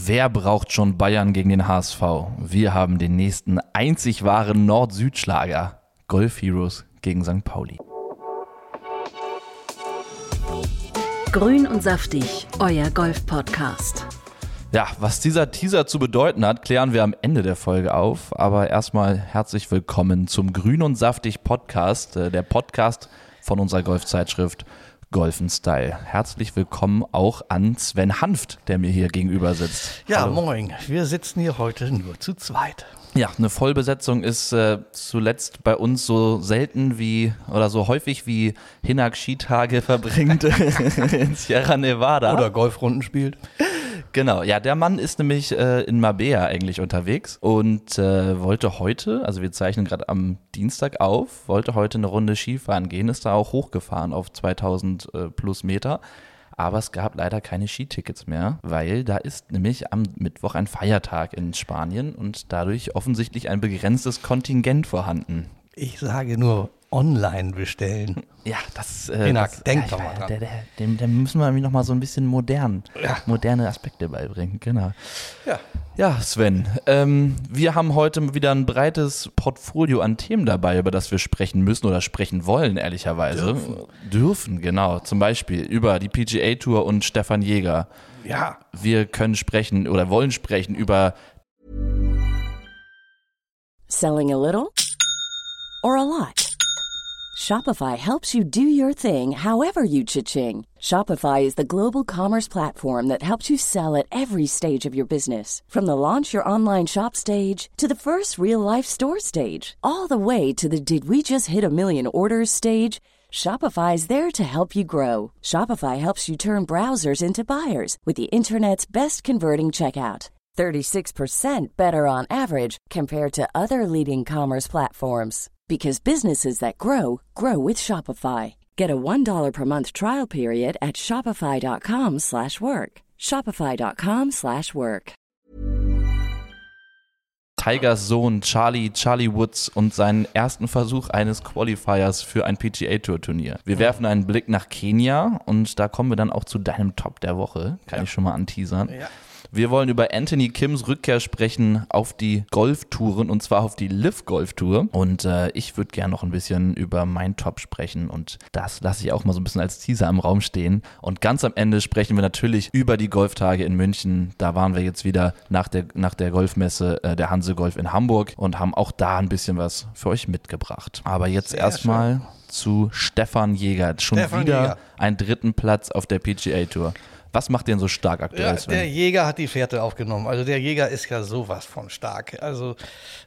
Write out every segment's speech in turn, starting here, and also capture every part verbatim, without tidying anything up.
Wer braucht schon Bayern gegen den H S V? Wir haben den nächsten einzig wahren Nord-Süd-Schlager. Golf Heroes gegen Sankt Pauli. Grün und saftig, euer Golf-Podcast. Ja, was dieser Teaser zu bedeuten hat, klären wir am Ende der Folge auf. Aber erstmal herzlich willkommen zum Grün und saftig Podcast, der Podcast von unserer Golfzeitschrift Golfen Style. Herzlich willkommen auch an Sven Hanft, der mir hier gegenüber sitzt. Ja, Hallo. Moin. Wir sitzen hier heute nur zu zweit. Ja, eine Vollbesetzung ist äh, zuletzt bei uns so selten wie oder so häufig wie Hinak Skitage verbringt in Sierra Nevada. Oder Golfrunden spielt. Genau, ja, der Mann ist nämlich äh, in Marbella eigentlich unterwegs und äh, wollte heute, also wir zeichnen gerade am Dienstag auf, wollte heute eine Runde Skifahren gehen, ist da auch hochgefahren auf zweitausend äh, plus Meter, aber es gab leider keine Skitickets mehr, weil da ist nämlich am Mittwoch ein Feiertag in Spanien und dadurch offensichtlich ein begrenztes Kontingent vorhanden. Ich sage nur online bestellen. Ja, das... Äh, Hinak, das, denk ja, doch mal dran. Der, der, dem, dem müssen wir noch mal so ein bisschen modern, Ja. moderne Aspekte beibringen, genau. Ja. Ja, Sven, ähm, wir haben heute wieder ein breites Portfolio an Themen dabei, über das wir sprechen müssen oder sprechen wollen, ehrlicherweise. Dürfen. Dürfen, genau. Zum Beispiel über die P G A Tour und Stefan Jäger. Ja. Wir können sprechen oder wollen sprechen über... Selling a little or a lot? Shopify helps you do your thing however you cha-ching. Shopify is the global commerce platform that helps you sell at every stage of your business. From the launch your online shop stage to the first real-life store stage, all the way to the did we just hit a million orders stage. Shopify is there to help you grow. Shopify helps you turn browsers into buyers with the internet's best converting checkout. thirty-six percent better on average compared to other leading commerce platforms. Because businesses that grow, grow with Shopify. Get a one dollar per month trial period at shopify.com slash work. Shopify.com slash work. Tigers Sohn Charlie, Charlie Woods und seinen ersten Versuch eines Qualifiers für ein P G A Tour Turnier. Wir werfen einen Blick nach Kenia und da kommen wir dann auch zu deinem Top der Woche. Kann Ja. ich schon mal anteasern. Ja. Wir wollen über Anthony Kims Rückkehr sprechen auf die Golftouren und zwar auf die Liv Golf Tour. Und äh, ich würde gerne noch ein bisschen über mein Top sprechen und das lasse ich auch mal so ein bisschen als Teaser im Raum stehen. Und ganz am Ende sprechen wir natürlich über die Golftage in München. Da waren wir jetzt wieder nach der, nach der Golfmesse äh, der Hanse Golf in Hamburg und haben auch da ein bisschen was für euch mitgebracht. Aber jetzt erstmal zu Stefan Jäger. Schon Stefan wieder Jäger. einen dritten Platz auf der P G A Tour. Was macht den so stark aktuell, Ja, Sven? der Jäger hat die Fährte aufgenommen. Also der Jäger ist ja sowas von stark. Also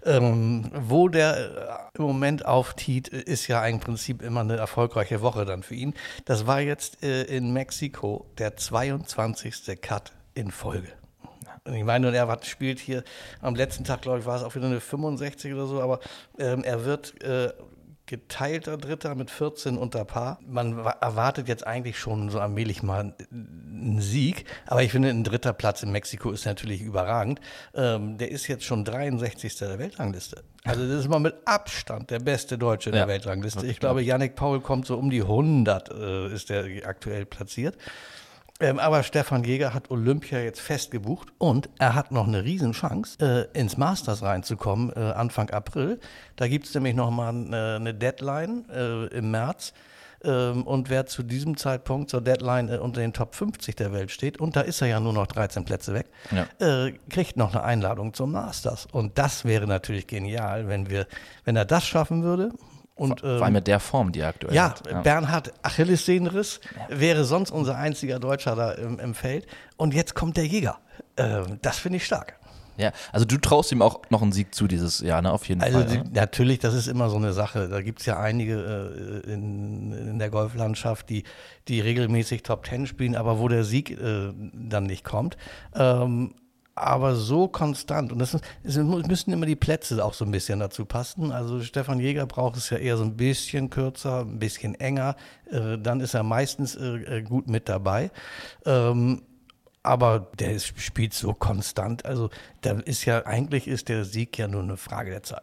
ähm, wo der äh, im Moment auftiet, ist ja im Prinzip immer eine erfolgreiche Woche dann für ihn. Das war jetzt äh, in Mexiko der zweiundzwanzigste Cut in Folge. Und ich meine, und er hat, spielt hier am letzten Tag, glaube ich, war es auch wieder eine fünfundsechzig oder so, aber ähm, er wird äh, geteilter Dritter mit vierzehn unter Paar. Man wa- erwartet jetzt eigentlich schon so allmählich mal einen Sieg, aber ich finde, ein dritter Platz in Mexiko ist natürlich überragend. Ähm, der ist jetzt schon dreiundsechzigster der Weltrangliste. Also das ist mal mit Abstand der beste Deutsche in Ja. der Weltrangliste. Ich glaube, Yannick Paul kommt so um die hundert, äh, ist der aktuell platziert. Ähm, aber Stefan Jäger hat Olympia jetzt fest gebucht und er hat noch eine Riesenchance, äh, ins Masters reinzukommen, äh, Anfang April. Da gibt es nämlich noch mal äh, eine Deadline äh, im März. Ähm, und wer zu diesem Zeitpunkt zur Deadline äh, unter den Top fünfzig der Welt steht, und da ist er ja nur noch dreizehn Plätze weg, Ja. äh, kriegt noch eine Einladung zum Masters. Und das wäre natürlich genial, wenn wir, wenn er das schaffen würde. Und, Vor allem ähm, mit der Form, die er aktuell ja, hat. Bernhard Achillessehnenriss wäre sonst unser einziger Deutscher da im, im Feld. Und jetzt kommt der Jäger. Ähm, das finde ich stark. Ja, also du traust ihm auch noch einen Sieg zu dieses Jahr, ne? Auf jeden Also Fall. die, Ne? natürlich, das ist immer so eine Sache. Da gibt es ja einige äh, in, in der Golflandschaft, die, die regelmäßig Top Ten spielen, aber wo der Sieg äh, dann nicht kommt. Ähm, aber so konstant. Und das ist, es müssen immer die Plätze auch so ein bisschen dazu passen. Also Stefan Jäger braucht es ja eher so ein bisschen kürzer, ein bisschen enger. Äh, dann ist er meistens äh, gut mit dabei. Ähm, aber der ist, spielt so konstant. Also da ist ja, eigentlich ist der Sieg ja nur eine Frage der Zeit.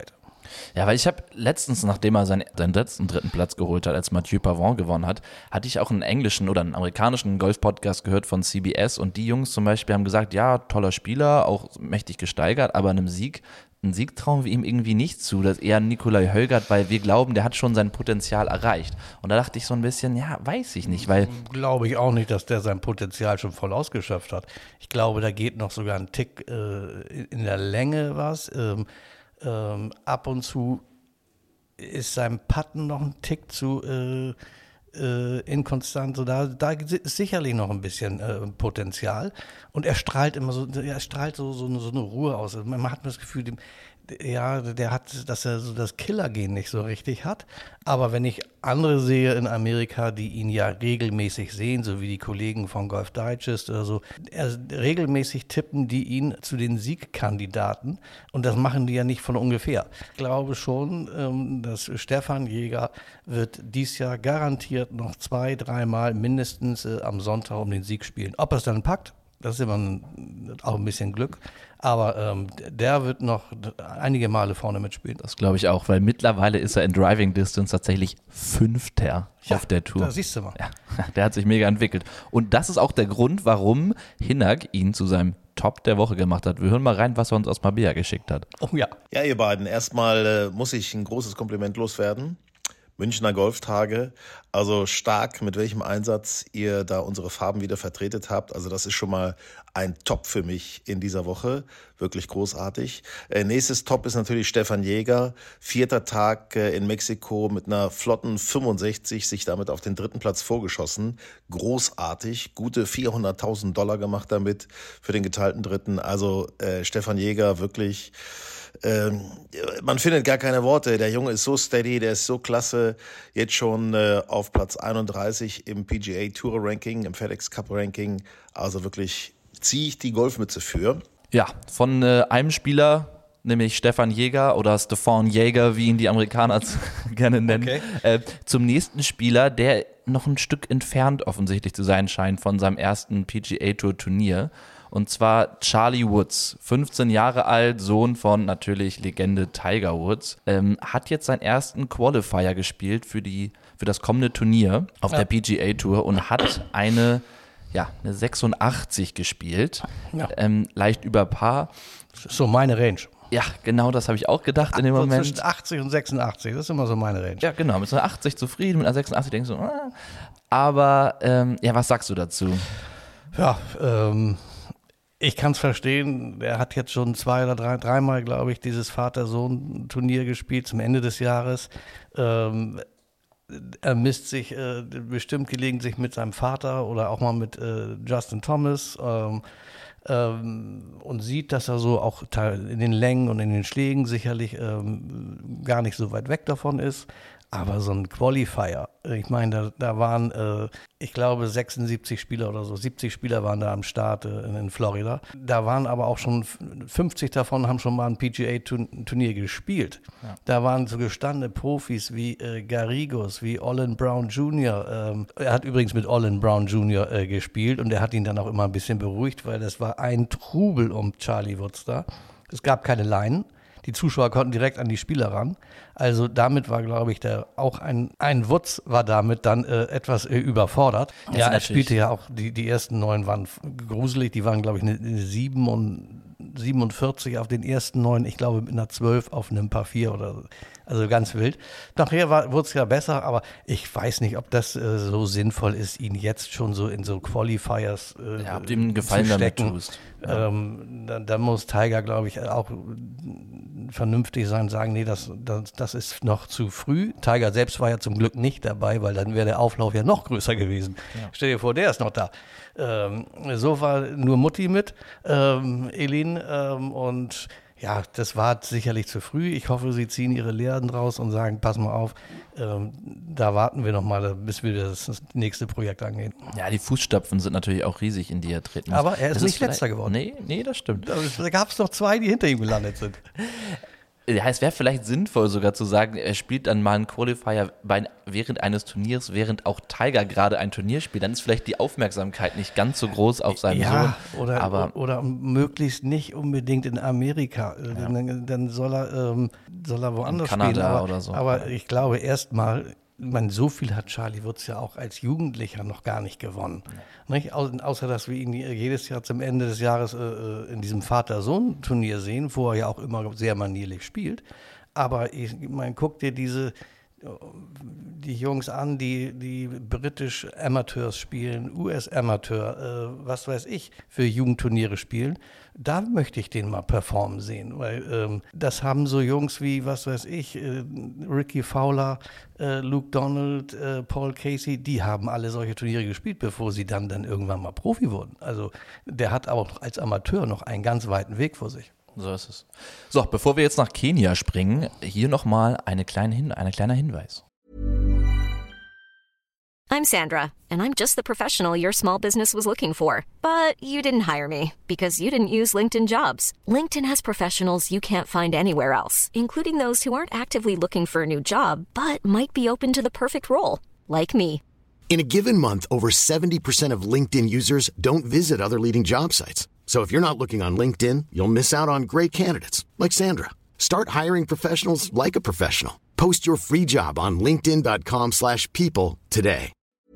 Ja, weil ich habe letztens, nachdem er seinen, seinen letzten dritten Platz geholt hat, als Mathieu Pavon gewonnen hat, hatte ich auch einen englischen oder einen amerikanischen Golf-Podcast gehört von C B S und die Jungs zum Beispiel haben gesagt, ja, toller Spieler, auch mächtig gesteigert, aber einem Sieg, einen Sieg trauen wir ihm irgendwie nicht zu. Das ist eher Nicolai Højgaard, weil wir glauben, der hat schon sein Potenzial erreicht. Und da dachte ich so ein bisschen, ja, weiß ich nicht, weil... Glaube ich auch nicht, dass der sein Potenzial schon voll ausgeschöpft hat. Ich glaube, da geht noch sogar ein Tick äh, in der Länge was. Ähm, Ähm, ab und zu ist sein Putten noch ein Tick zu äh, äh, inkonstant. So da, da ist sicherlich noch ein bisschen äh, Potenzial. Und er strahlt immer so, er strahlt so, so, so eine Ruhe aus. Also man hat das Gefühl, dem, ja, der hat, dass er so das Killergen nicht so richtig hat. Aber wenn ich andere sehe in Amerika, die ihn ja regelmäßig sehen, so wie die Kollegen von Golf Digest oder so, er, regelmäßig tippen die ihn zu den Siegkandidaten. Und das machen die ja nicht von ungefähr. Ich glaube schon, ähm, dass Stefan Jäger wird dies Jahr garantiert noch zwei, dreimal mindestens äh, am Sonntag um den Sieg spielen. Ob er es dann packt, das ist immer ein, auch ein bisschen Glück. Aber ähm, der wird noch einige Male vorne mitspielen. Das glaube ich auch, weil mittlerweile ist er in Driving Distance tatsächlich Fünfter ja, auf der Tour. Da siehst du mal. Ja, der hat sich mega entwickelt. Und das ist auch der Grund, warum Hinak ihn zu seinem Top der Woche gemacht hat. Wir hören mal rein, was er uns aus Marbella geschickt hat. Oh ja. Ja, ihr beiden, erstmal äh, muss ich ein großes Kompliment loswerden. Münchner Golftage, also stark, mit welchem Einsatz ihr da unsere Farben wieder vertretet habt. Also das ist schon mal ein Top für mich in dieser Woche, wirklich großartig. Äh, nächstes Top ist natürlich Stefan Jäger, vierter Tag äh, in Mexiko mit einer flotten fünfundsechzig, sich damit auf den dritten Platz vorgeschossen. Großartig, gute vierhunderttausend Dollar gemacht damit für den geteilten Dritten. Also äh, Stefan Jäger wirklich... Ähm, man findet gar keine Worte. Der Junge ist so steady, der ist so klasse. Jetzt schon äh, auf Platz einunddreißig im P G A Tour Ranking, im FedEx Cup Ranking. Also wirklich ziehe ich die Golfmütze für. Ja, von äh, einem Spieler, nämlich Stefan Jäger oder Stefan Jäger, wie ihn die Amerikaner gerne nennen, Okay. äh, zum nächsten Spieler, der noch ein Stück entfernt offensichtlich zu sein scheint von seinem ersten P G A Tour Turnier. Und zwar Charlie Woods, fünfzehn Jahre alt, Sohn von natürlich Legende Tiger Woods, ähm, hat jetzt seinen ersten Qualifier gespielt für, die, für das kommende Turnier auf ja. der P G A Tour und hat eine, ja, eine sechsundachtzig gespielt, Ja. ähm, leicht über Par. So meine Range. Ja, genau, das habe ich auch gedacht in dem So Moment. zwischen achtzig und sechsundachtzig, das ist immer so meine Range. Ja, genau, mit so einer achtzig zufrieden, mit einer sechsundachtzig denkst du, ah. aber ähm, ja, was sagst du dazu? Ja, ähm, ich kann es verstehen. Er hat jetzt schon zwei oder drei, dreimal, glaube ich, dieses Vater-Sohn-Turnier gespielt zum Ende des Jahres. Ähm, er misst sich äh, bestimmt gelegentlich mit seinem Vater oder auch mal mit äh, Justin Thomas ähm, ähm, und sieht, dass er so auch in den Längen und in den Schlägen sicherlich ähm, gar nicht so weit weg davon ist. Aber so ein Qualifier, ich meine, da, da waren, äh, ich glaube, sechsundsiebzig Spieler oder so, siebzig Spieler waren da am Start äh, in Florida. Da waren aber auch schon fünfzig davon, haben schon mal ein P G A-Turnier gespielt. Ja. Da waren so gestandene Profis wie äh, Garrigos, wie Olin Brown Junior Ähm, er hat übrigens mit Olin Brown Junior Äh, gespielt und er hat ihn dann auch immer ein bisschen beruhigt, weil das war ein Trubel um Charlie Woods da. Es gab keine Leinen. Die Zuschauer konnten direkt an die Spieler ran. Also damit war, glaube ich, der auch ein, ein Wutz war damit dann äh, etwas äh, überfordert. Das ja, er spielte ja auch, die, die ersten neun waren gruselig. Die waren, glaube ich, eine, eine sieben und siebenundvierzig auf den ersten neun. Ich glaube, mit einer zwölf auf einem Paar vier oder so. Also ganz wild. Nachher wurde es ja besser, aber ich weiß nicht, ob das äh, so sinnvoll ist, ihn jetzt schon so in so Qualifiers äh, ja, ob du ihm einen Gefallen damit tust. Ja. Ähm, da, da muss Tiger, glaube ich, auch vernünftig sein, sagen, nee, das, das, das ist noch zu früh. Tiger selbst war ja zum Glück nicht dabei, weil dann wäre der Auflauf ja noch größer gewesen. Ja. Stell dir vor, der ist noch da. Ähm, so war nur Mutti mit, ähm, Elin, ähm, und ja, das war sicherlich zu früh. Ich hoffe, sie ziehen ihre Lehren draus und sagen, pass mal auf, ähm, da warten wir noch mal, bis wir das, das nächste Projekt angehen. Ja, die Fußstapfen sind natürlich auch riesig, in die er treten muss. Aber er ist das nicht ist letzter geworden. Nee, nee, das stimmt. Da, da gab es noch zwei, die hinter ihm gelandet sind. Ja, es wäre vielleicht sinnvoll sogar zu sagen, er spielt dann mal einen Qualifier bei, während eines Turniers, während auch Tiger gerade ein Turnier spielt. Dann ist vielleicht die Aufmerksamkeit nicht ganz so groß auf seinem ja, Sohn. Oder, aber oder möglichst nicht unbedingt in Amerika. Ja. Dann, dann soll er, ähm, soll er woanders in Kanada spielen. Aber, oder so. aber ich glaube erstmal, man, so viel hat Charlie Woods ja auch als Jugendlicher noch gar nicht gewonnen. Nicht? Au, außer, dass wir ihn jedes Jahr zum Ende des Jahres äh, in diesem Vater-Sohn-Turnier sehen, wo er ja auch immer sehr manierlich spielt. Aber ich, man guckt dir diese die Jungs an, die, die britisch Amateurs spielen, U S-Amateur, äh, was weiß ich, für Jugendturniere spielen, da möchte ich den mal performen sehen, weil ähm, das haben so Jungs wie, was weiß ich, äh, Ricky Fowler, äh, Luke Donald, äh, Paul Casey, die haben alle solche Turniere gespielt, bevor sie dann, dann irgendwann mal Profi wurden. Also der hat auch als Amateur noch einen ganz weiten Weg vor sich. So ist es. So, bevor wir jetzt nach Kenia springen, hier nochmal eine kleine Hin- ein kleiner Hinweis. I'm Sandra, and I'm just the professional your small business was looking for. But you didn't hire me because you didn't use LinkedIn Jobs. LinkedIn has professionals you can't find anywhere else, including those who aren't actively looking for a new job, but might be open to the perfect role, like me. In a given month, over seventy percent of LinkedIn users don't visit other leading job sites. So if you're not looking on LinkedIn, you'll miss out on great candidates like Sandra. Start hiring professionals like a professional. Post your free job on linkedin dot com slash people today.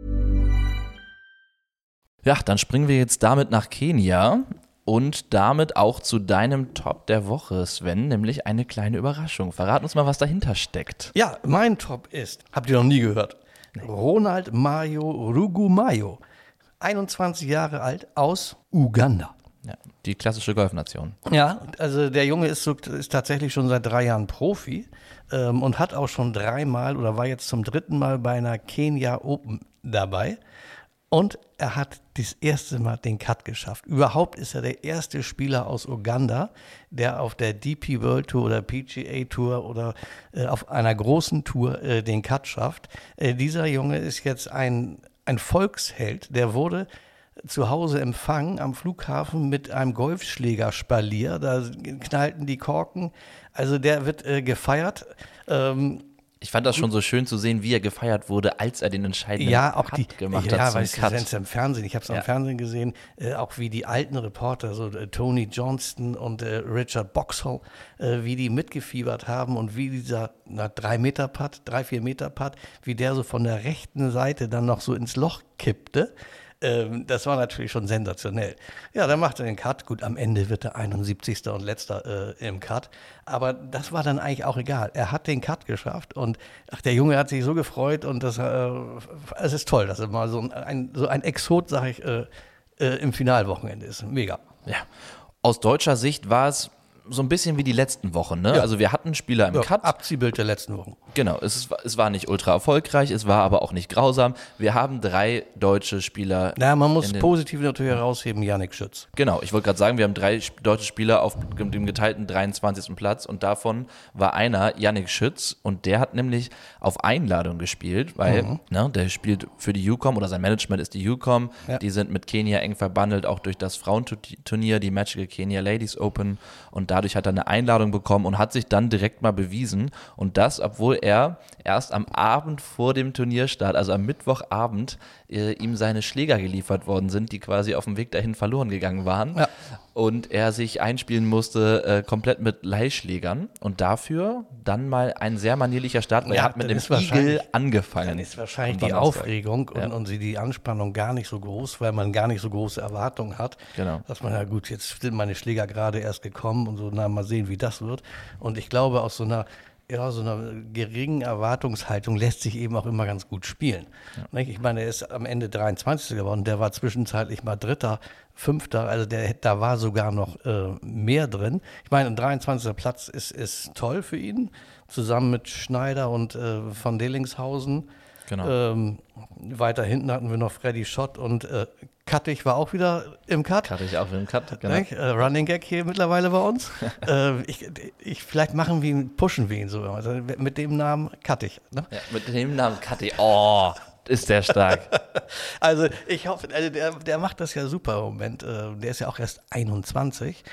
Ja, dann springen wir jetzt damit nach Kenia und damit auch zu deinem Top der Woche, Sven, nämlich eine kleine Überraschung. Verrat uns mal, was dahinter steckt. Ja, mein Top ist, habt ihr noch nie gehört, Ronald Mayo Rugumayo, einundzwanzig Jahre alt, aus Uganda. Ja, die klassische Golfnation. Ja, also der Junge ist, so, ist tatsächlich schon seit drei Jahren Profi ähm, und hat auch schon dreimal oder war jetzt zum dritten Mal bei einer Kenia Open dabei. Und er hat das erste Mal den Cut geschafft. Überhaupt ist er der erste Spieler aus Uganda, der auf der D P World Tour oder P G A Tour oder äh, auf einer großen Tour äh, den Cut schafft. Äh, dieser Junge ist jetzt ein, ein Volksheld. Der wurde zu Hause empfangen am Flughafen mit einem Golfschlägerspalier. Da knallten die Korken. Also der wird äh, gefeiert. Ähm, Ich fand das schon so schön zu sehen, wie er gefeiert wurde, als er den entscheidenden ja, auch Cut die, gemacht ja, hat. weißt du, Cut. das im Fernsehen, ich habe es Ja. am Fernsehen gesehen, äh, auch wie die alten Reporter, so äh, Tony Johnston und äh, Richard Boxall, äh, wie die mitgefiebert haben und wie dieser na, drei Meter Putt, drei, vier Meter Putt, wie der so von der rechten Seite dann noch so ins Loch kippte. Ähm, das war natürlich schon sensationell. Ja, dann macht er den Cut. Gut, am Ende wird er einundsiebzigster und letzter äh, im Cut. Aber das war dann eigentlich auch egal. Er hat den Cut geschafft und ach, der Junge hat sich so gefreut und das, äh, es ist toll, dass er mal so ein, so ein Exot, sag ich, äh, äh, im Finalwochenende ist. Mega. Ja. Aus deutscher Sicht war es so ein bisschen wie die letzten Wochen, ne? Ja. Also wir hatten Spieler im Ja, Cut. Abziehbild der letzten Wochen. Genau, es, ist, es war nicht ultra erfolgreich, es war aber auch nicht grausam. Wir haben drei deutsche Spieler. Na, man muss in den- positiv natürlich herausheben, Yannick Schütz. Genau, ich wollte gerade sagen, wir haben drei sp- deutsche Spieler auf dem geteilten dreiundzwanzigsten Platz und davon war einer Yannick Schütz und der hat nämlich auf Einladung gespielt, weil Mhm. ne, der spielt für die U C O M oder sein Management ist die U C O M, Ja. die sind mit Kenia eng verbandelt, auch durch das Frauenturnier, die Magical Kenya Ladies Open und dadurch hat er eine Einladung bekommen und hat sich dann direkt mal bewiesen und das, obwohl er erst am Abend vor dem Turnierstart, also am Mittwochabend, äh, ihm seine Schläger geliefert worden sind, die quasi auf dem Weg dahin verloren gegangen waren. Ja. Und er sich einspielen musste äh, komplett mit Leihschlägern und dafür dann mal ein sehr manierlicher Start, weil Ja, er hat mit dann einem ist wahrscheinlich- Igel angefangen. Dann ist wahrscheinlich am die Donnerstag. Aufregung und, Ja. und sie die Anspannung gar nicht so groß, weil man gar nicht so große Erwartungen hat. Genau. Dass man, ja gut, jetzt sind meine Schläger gerade erst gekommen und so, na, mal sehen, wie das wird. Und ich glaube, aus so einer, ja, so einer geringen Erwartungshaltung lässt sich eben auch immer ganz gut spielen. Nicht? Ich meine, er ist am Ende dreiundzwanzigster geworden, der war zwischenzeitlich mal Dritter, Fünfter, also der, da war sogar noch äh, mehr drin. Ich meine, ein dreiundzwanzigster Platz ist, ist toll für ihn, zusammen mit Schneider und äh, von Dillingshausen. Genau. Ähm, weiter hinten hatten wir noch Freddy Schott und äh, Kattig war auch wieder im Cut. Hatte ich auch für den Cut. Genau. Nicht? Äh, Running Gag hier mittlerweile bei uns. äh, ich, ich, vielleicht machen wir ihn, pushen wir ihn so. Also mit dem Namen Kattig. Ne? Ja, mit dem Namen Kathi. Oh, ist der stark. Also ich hoffe, also der, der macht das ja super im Moment. Äh, der ist ja auch erst einundzwanzig.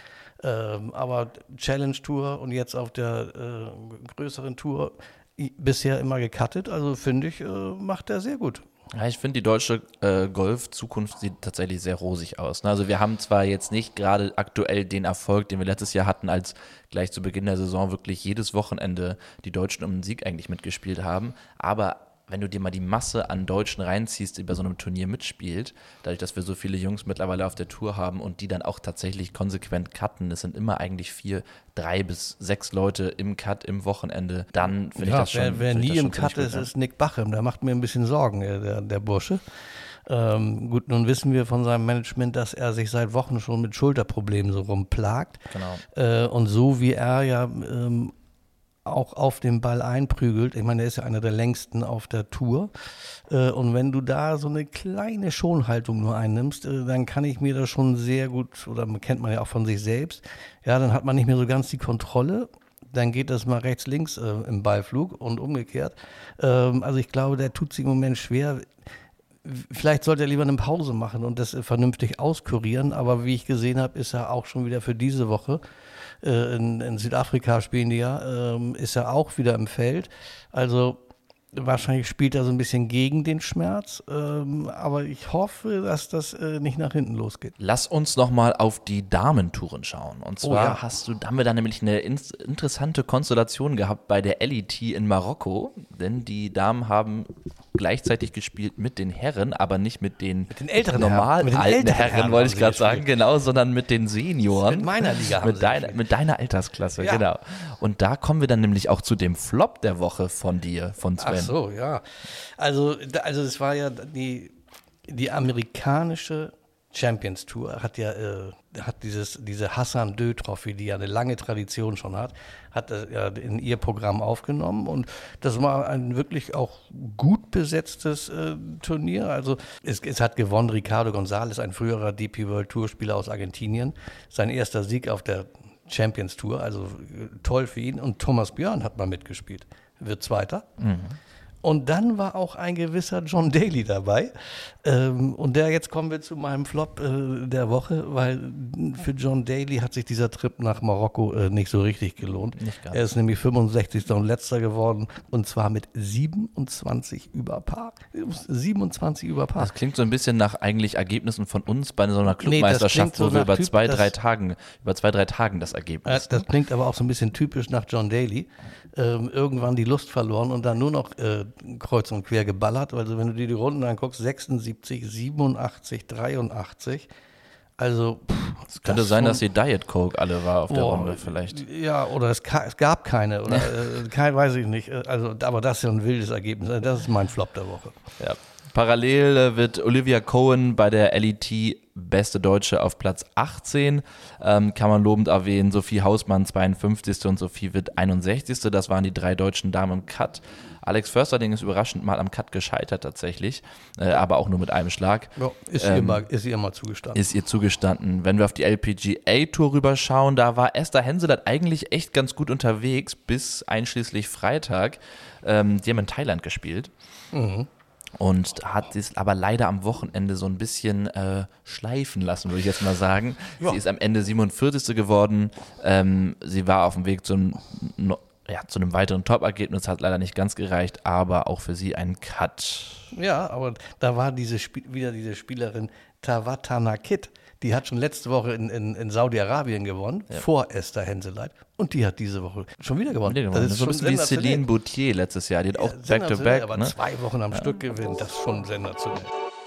Ähm, aber Challenge Tour und jetzt auf der äh, größeren Tour i- bisher immer gecuttet. Also finde ich, äh, macht er sehr gut. Ja, ich finde, die deutsche äh, Golf-Zukunft sieht tatsächlich sehr rosig aus. Ne? Also wir haben zwar jetzt nicht gerade aktuell den Erfolg, den wir letztes Jahr hatten, als gleich zu Beginn der Saison wirklich jedes Wochenende die Deutschen um den Sieg eigentlich mitgespielt haben, aber wenn du dir mal die Masse an Deutschen reinziehst, die bei so einem Turnier mitspielt, dadurch, dass wir so viele Jungs mittlerweile auf der Tour haben und die dann auch tatsächlich konsequent cutten, es sind immer eigentlich vier, drei bis sechs Leute im Cut im Wochenende, dann finde ich das schon. Wer, wer find ich nie das im schon Cut ziemlich ist, gut, ist Nick Bachem. Der macht mir ein bisschen Sorgen, der, der, der Bursche. Ähm, gut, nun wissen wir von seinem Management, dass er sich seit Wochen schon mit Schulterproblemen so rumplagt. Genau. Äh, und so wie er ja ähm, auch auf den Ball einprügelt, ich meine, er ist ja einer der längsten auf der Tour, äh, und wenn du da so eine kleine Schonhaltung nur einnimmst, äh, dann kann ich mir das schon sehr gut, oder kennt man ja auch von sich selbst, ja, dann hat man nicht mehr so ganz die Kontrolle, dann geht das mal rechts, links äh, im Ballflug und umgekehrt. Ähm, also ich glaube, der tut sich im Moment schwer. Vielleicht sollte er lieber eine Pause machen und das vernünftig auskurieren, aber wie ich gesehen habe, ist er auch schon wieder für diese Woche, äh, in, in Südafrika spielen die ja, ähm, ist er auch wieder im Feld. Also wahrscheinlich spielt er so ein bisschen gegen den Schmerz, ähm, aber ich hoffe, dass das äh, nicht nach hinten losgeht. Lass uns nochmal auf die Damentouren schauen. Und zwar Oh ja. hast du, haben wir da nämlich eine in, interessante Konstellation gehabt bei der L E T in Marokko, denn die Damen haben gleichzeitig gespielt mit den Herren, aber nicht mit den, den älteren normal Herren. Mit den alten älteren Herren, Herren wollte haben ich sie gerade gespielt. sagen, genau, sondern mit den Senioren. Mit meiner Liga haben mit sie deiner, gespielt. mit deiner Altersklasse, Ja. genau. Und da kommen wir dann nämlich auch zu dem Flop der Woche von dir, von Sven. Ach so, ja. Also, da- also es war ja die, die amerikanische Champions Tour, hat ja äh, hat dieses, diese Hassan Dö Trophy, die ja eine lange Tradition schon hat, hat das ja in ihr Programm aufgenommen und das war ein wirklich auch gut besetztes äh, Turnier. Also es, es hat gewonnen Ricardo González, ein früherer D P World Tour Spieler aus Argentinien, sein erster Sieg auf der Champions Tour, also äh, toll für ihn. Und Thomas Björn hat mal mitgespielt, wird Zweiter. Und dann war auch ein gewisser John Daly dabei. Ähm, und der, jetzt kommen wir zu meinem Flop äh, der Woche, weil für John Daly hat sich dieser Trip nach Marokko äh, nicht so richtig gelohnt. Nicht ganz. Er ist nämlich fünfundsechzigster und letzter geworden und zwar mit siebenundzwanzig über Paar. siebenundzwanzig über Paar. Das klingt so ein bisschen nach eigentlich Ergebnissen von uns bei so einer Nee, das Clubmeisterschaft, klingt so wo wir nach über Typ- zwei, das- drei Tagen, über zwei, drei Tagen das Äh, Ergebnis. Das klingt aber auch so ein bisschen typisch nach John Daly. Ähm, irgendwann die Lust verloren und dann nur noch äh, kreuz und quer geballert. Also wenn du dir die Runden anguckst, sechsundsiebzig, siebenundachtzig, dreiundachtzig. Also pff, Es könnte das sein, schon- dass die Diet Coke alle war auf der Boah, Runde vielleicht. Ja, oder es, ka- es gab keine. Oder äh, kein, weiß ich nicht. Äh, Also, aber das ist ja ein wildes Ergebnis. Also das ist mein Flop der Woche. Ja. Parallel äh, wird Olivia Cohen bei der L E T beste Deutsche auf Platz achtzehn. Ähm, kann man lobend erwähnen, Sophie Hausmann zweiundfünfzigste und Sophie Witt einundsechzigste Das waren die drei deutschen Damen im Cut. Alex Försterding ist überraschend mal am Cut gescheitert tatsächlich, äh, aber auch nur mit einem Schlag. Ja, ist, ihr Ähm, mal, ist ihr mal zugestanden. Ist ihr zugestanden. Wenn wir auf die L P G A Tour rüberschauen, da war Esther Henseleit eigentlich echt ganz gut unterwegs, bis einschließlich Freitag. Ähm, die haben in Thailand gespielt. Und hat es aber leider am Wochenende so ein bisschen äh, schleifen lassen, würde ich jetzt mal sagen. Ja. Sie ist am Ende siebenundvierzigste geworden. Ähm, sie war auf dem Weg zum, no, ja, zu einem weiteren Top-Ergebnis, hat leider nicht ganz gereicht, aber auch für sie ein Cut. Ja, aber da war diese Spiel, wieder diese Spielerin Tawatana Kidd. Die hat schon letzte Woche in, in, in Saudi-Arabien gewonnen, vor Esther Henseleit. Und die hat diese Woche schon wieder gewonnen. Das ist so ein bisschen wie Céline Boutier letztes Jahr. Die hat auch sensationell, Back-to-Back. aber Ne? zwei Wochen am Stück gewinnen, das ist schon sensationell.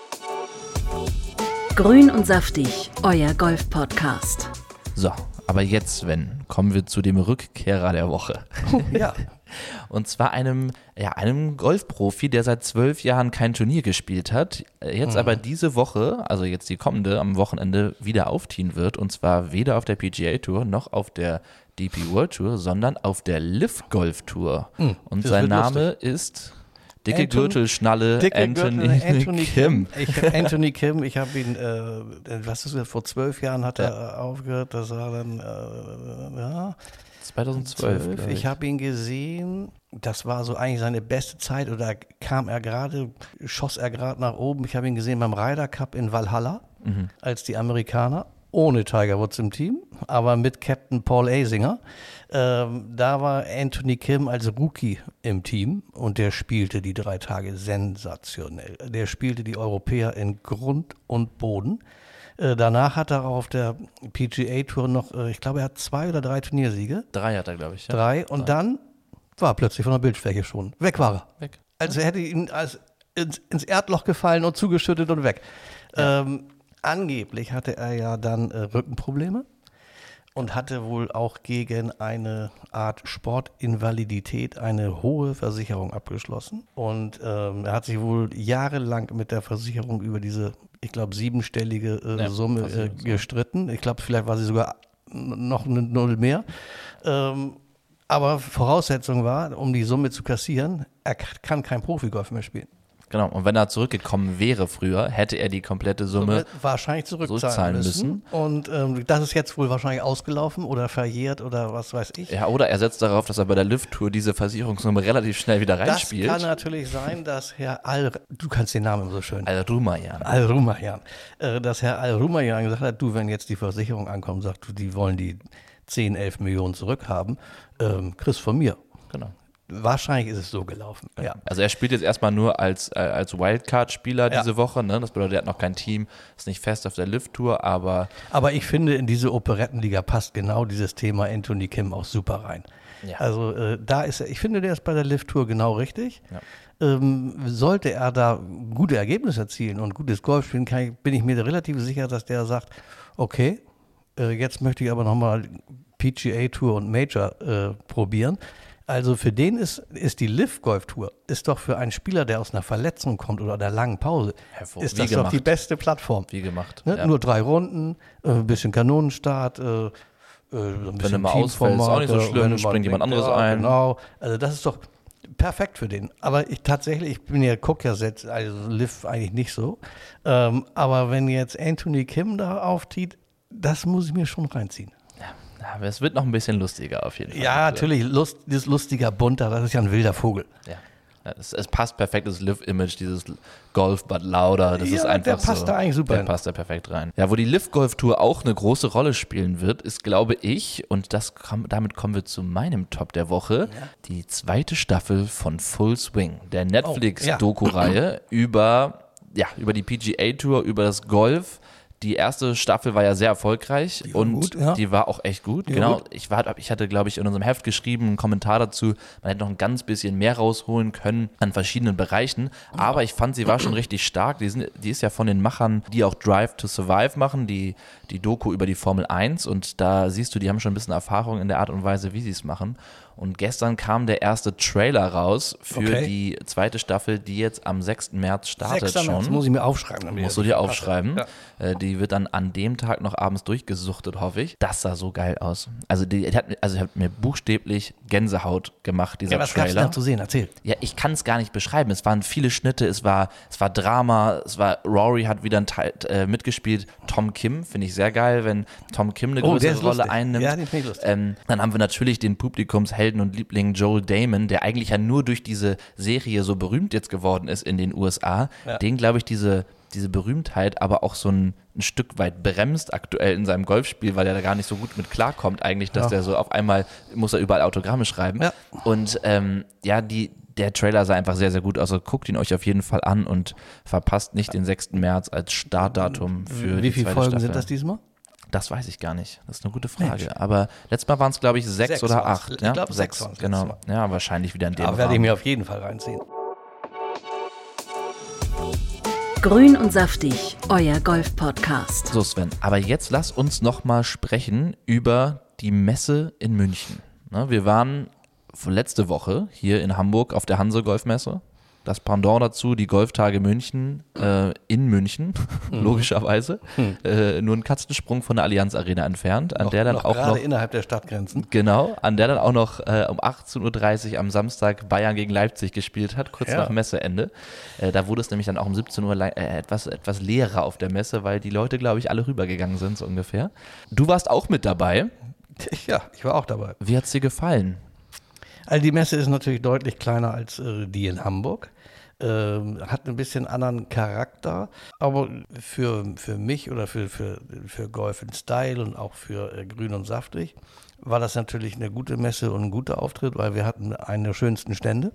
Grün und saftig, euer Golf-Podcast. So, aber jetzt, Sven, kommen wir zu dem Rückkehrer der Woche. Ja, Und zwar einem, ja, einem Golfprofi, der seit zwölf Jahren kein Turnier gespielt hat, jetzt aber diese Woche, also jetzt die kommende, am Wochenende wieder aufziehen wird. Und zwar weder auf der P G A Tour noch auf der D P World Tour, sondern auf der Liv Golf Tour. Und das sein wird Name ist dicke Anton- Gürtelschnalle dicke Anthony, Gürtel, Anthony Kim. Ich, Anthony Kim, ich habe ihn, äh, was ist das, vor zwölf Jahren hat er äh, aufgehört, das war dann, äh, ja, zweitausendzwölf, zwölf. glaub Ich habe ihn gesehen, das war so eigentlich seine beste Zeit oder kam er gerade, schoss er gerade nach oben. Ich habe ihn gesehen beim Ryder Cup in Valhalla, als die Amerikaner ohne Tiger Woods im Team, aber mit Captain Paul Azinger. Ähm, da war Anthony Kim als Rookie im Team und der spielte die drei Tage sensationell. Der spielte die Europäer in Grund und Boden. Äh, danach hat er auf der P G A Tour noch, äh, ich glaube, er hat zwei oder drei Turniersiege. Drei hat er, glaube ich. Ja. Drei. Und Drei. Dann war er plötzlich von der Bildfläche schon. Weg war er. Weg. Also hätte ihn als ins, ins Erdloch gefallen und zugeschüttet und weg. Ja. Ähm, angeblich hatte er ja dann äh, Rückenprobleme und hatte wohl auch gegen eine Art Sportinvalidität eine hohe Versicherung abgeschlossen. Und ähm, er hat sich wohl jahrelang mit der Versicherung über diese, ich glaube, siebenstellige äh, ja, Summe äh, gestritten. Ich glaube, vielleicht war sie sogar noch eine Null mehr. Ähm, aber Voraussetzung war, um die Summe zu kassieren, er kann kein Profigolf mehr spielen. Genau, und wenn er zurückgekommen wäre früher, hätte er die komplette Summe wahrscheinlich zurückzahlen müssen. müssen. Und ähm, das ist jetzt wohl wahrscheinlich ausgelaufen oder verjährt oder was weiß ich. Ja, oder er setzt darauf, dass er bei der Lift-Tour diese Versicherungssumme relativ schnell wieder reinspielt. Das kann natürlich sein, dass Herr Al, du kannst den Namen so schön. Al-Rumayyan. Al-Rumayyan. Äh, dass Herr Al-Rumayyan gesagt hat, du, wenn jetzt die Versicherung ankommt, sagt du, die wollen die zehn, elf Millionen zurückhaben, ähm, kriegst von mir. Genau. Wahrscheinlich ist es so gelaufen. Ja. Also er spielt jetzt erstmal nur als, äh, als Wildcard-Spieler diese ja. Woche. Ne? Das bedeutet, er hat noch kein Team, ist nicht fest auf der Lift-Tour, aber... Aber ich finde, in diese Operettenliga passt genau dieses Thema Anthony Kim auch super rein. Ja. Also äh, da ist er, ich finde, der ist bei der Lift-Tour genau richtig. Ja. Ähm, sollte er da gute Ergebnisse erzielen und gutes Golf spielen, kann ich, bin ich mir relativ sicher, dass der sagt, okay, äh, jetzt möchte ich aber nochmal P G A Tour und Major äh, probieren. Also für den ist, ist die Liv-Golf-Tour, ist doch für einen Spieler, der aus einer Verletzung kommt oder einer langen Pause, Hervor, ist das gemacht. doch die beste Plattform. Wie gemacht. Ne? Ja. Nur drei Runden, äh, ein bisschen Kanonenstart, äh, äh, ein bisschen wenn du mal ausfällst, ist auch nicht so schlimm, springt jemand anderes ja, ein. Genau, also das ist doch perfekt für den. Aber ich tatsächlich, ich bin ja, guck ja jetzt, also Liv eigentlich nicht so, ähm, aber wenn jetzt Anthony Kim da auftritt, das muss ich mir schon reinziehen. Aber es wird noch ein bisschen lustiger auf jeden Fall. Ja, natürlich, Lust, dieses lustiger, bunter, das ist ja ein wilder Vogel. Ja. Es, es passt perfekt, das Liv-Image, dieses Golf but louder, das ja, ist einfach der passt so, da eigentlich super der hin. passt da perfekt rein. Ja, wo die Liv-Golf-Tour auch eine große Rolle spielen wird, ist, glaube ich, und das damit kommen wir zu meinem Top der Woche, ja. die zweite Staffel von Full Swing, der Netflix-Doku-Reihe oh, ja. über, ja, über die P G A Tour, über das Golf. Die erste Staffel war ja sehr erfolgreich die und gut, ja. die war auch echt gut. Die genau, gut. ich war, ich hatte, glaube ich, in unserem Heft geschrieben, einen Kommentar dazu, man hätte noch ein ganz bisschen mehr rausholen können an verschiedenen Bereichen, aber ich fand, sie war schon richtig stark. Die, sind, die ist ja von den Machern, die auch Drive to Survive machen, die, die Doku über die Formel eins und da siehst du, die haben schon ein bisschen Erfahrung in der Art und Weise, wie sie es machen. Und gestern kam der erste Trailer raus für okay. die zweite Staffel, die jetzt am sechsten März startet sechster schon. März muss ich mir aufschreiben. Musst du dir aufschreiben. Ja. Die wird dann an dem Tag noch abends durchgesuchtet, hoffe ich. Das sah so geil aus. Also die, die hat, also hat mir buchstäblich Gänsehaut gemacht, dieser ja, was Trailer. Was gab's da zu sehen? Erzähl. Ja, ich kann es gar nicht beschreiben. Es waren viele Schnitte, es war, es war Drama, es war, Rory hat wieder ein Teil, äh, mitgespielt. Tom Kim, finde ich sehr geil, wenn Tom Kim eine größere oh, Rolle lustig. einnimmt. Ja, den finde ich lustig. Ähm, dann haben wir natürlich den Publikumshelden und Liebling Joel Damon, der eigentlich ja nur durch diese Serie so berühmt jetzt geworden ist in den U S A. Ja. Den, glaube ich, diese, diese Berühmtheit aber auch so ein, ein Stück weit bremst aktuell in seinem Golfspiel, weil er da gar nicht so gut mit klarkommt eigentlich, dass ja. der so auf einmal, muss er überall Autogramme schreiben. Ja. Und ähm, ja, die der Trailer sah einfach sehr, sehr gut aus. Also guckt ihn euch auf jeden Fall an und verpasst nicht den sechsten März als Startdatum für Wie die zweite viele Folgen Staffel. sind das diesmal? Das weiß ich gar nicht. Das ist eine gute Frage. Mensch. Aber letztes Mal waren es, glaube ich, sechs, sechs oder acht. Ich ja? glaube, sechs. sechs genau. Ja, wahrscheinlich wieder in dem Aber werde ich mir auf jeden Fall reinziehen. Grün und saftig, euer Golf-Podcast. So Sven, aber jetzt lass uns noch mal sprechen über die Messe in München. Wir waren letzte Woche hier in Hamburg auf der Hanse-Golfmesse. Das Pendant dazu, die Golftage München äh, in München, mhm. logischerweise. Mhm. Äh, nur einen Katzensprung von der Allianz Arena entfernt, an noch, der dann noch auch gerade noch innerhalb der Stadtgrenzen. Genau, an der dann auch noch äh, um achtzehn Uhr dreißig am Samstag Bayern gegen Leipzig gespielt hat, kurz ja. nach Messeende. Äh, da wurde es nämlich dann auch um siebzehn Uhr le- äh, etwas, etwas leerer auf der Messe, weil die Leute, glaube ich, alle rübergegangen sind, so ungefähr. Du warst auch mit dabei. Ja, ich war auch dabei. Wie hat es dir gefallen? Also die Messe ist natürlich deutlich kleiner als äh, die in Hamburg. Ähm, hat ein bisschen anderen Charakter, aber für, für mich oder für, für, für Golf in Style und auch für äh, Grün und Saftig war das natürlich eine gute Messe und ein guter Auftritt, weil wir hatten einen der schönsten Stände.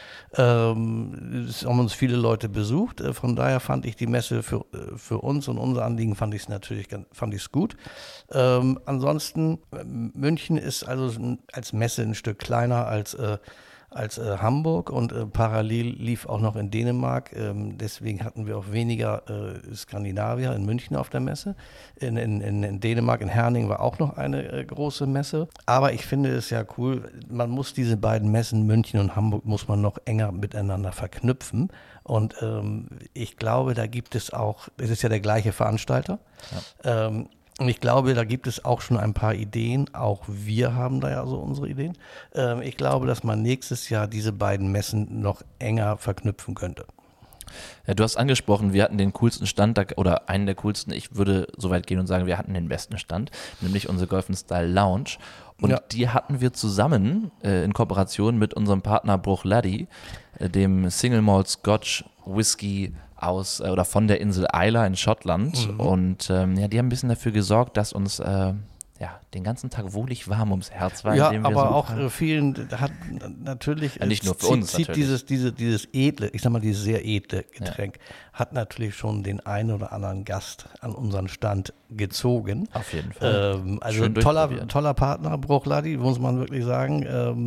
Ähm, es haben uns viele Leute besucht, äh, von daher fand ich die Messe für, äh, für uns und unser Anliegen fand ich es natürlich fand ich's gut. Ähm, ansonsten, äh, München ist also als Messe ein Stück kleiner als äh, als äh, Hamburg und äh, parallel lief auch noch in Dänemark. Ähm, deswegen hatten wir auch weniger äh, Skandinavier in München auf der Messe. In, in, in Dänemark, in Herning war auch noch eine äh, große Messe. Aber ich finde es ja cool, man muss diese beiden Messen, München und Hamburg, muss man noch enger miteinander verknüpfen. Und ähm, ich glaube, da gibt es auch, es ist ja der gleiche Veranstalter. Ja. Ähm, Und ich glaube, da gibt es auch schon ein paar Ideen. Auch wir haben da ja so unsere Ideen. Ähm, ich glaube, dass man nächstes Jahr diese beiden Messen noch enger verknüpfen könnte. Ja, du hast angesprochen, wir hatten den coolsten Stand oder einen der coolsten. Ich würde so weit gehen und sagen, wir hatten den besten Stand, nämlich unsere Golf and Style Lounge. Und ja. die hatten wir zusammen äh, in Kooperation mit unserem Partner Bruichladdich, äh, dem Single Malt Scotch Whisky aus äh, oder von der Insel Islay in Schottland. Mhm. Und ähm, ja, die haben ein bisschen dafür gesorgt, dass uns äh, ja, den ganzen Tag wohlig warm ums Herz war. Ja, indem wir aber so auch äh, vielen hat natürlich ja, nicht nur für zieht, uns zieht natürlich. dieses diese dieses edle, ich sag mal dieses sehr edle Getränk ja. hat natürlich schon den einen oder anderen Gast an unseren Stand gezogen. Auf jeden Fall. Ähm, also ein toller toller Partner, Bruichladdich, muss man wirklich sagen. Ähm,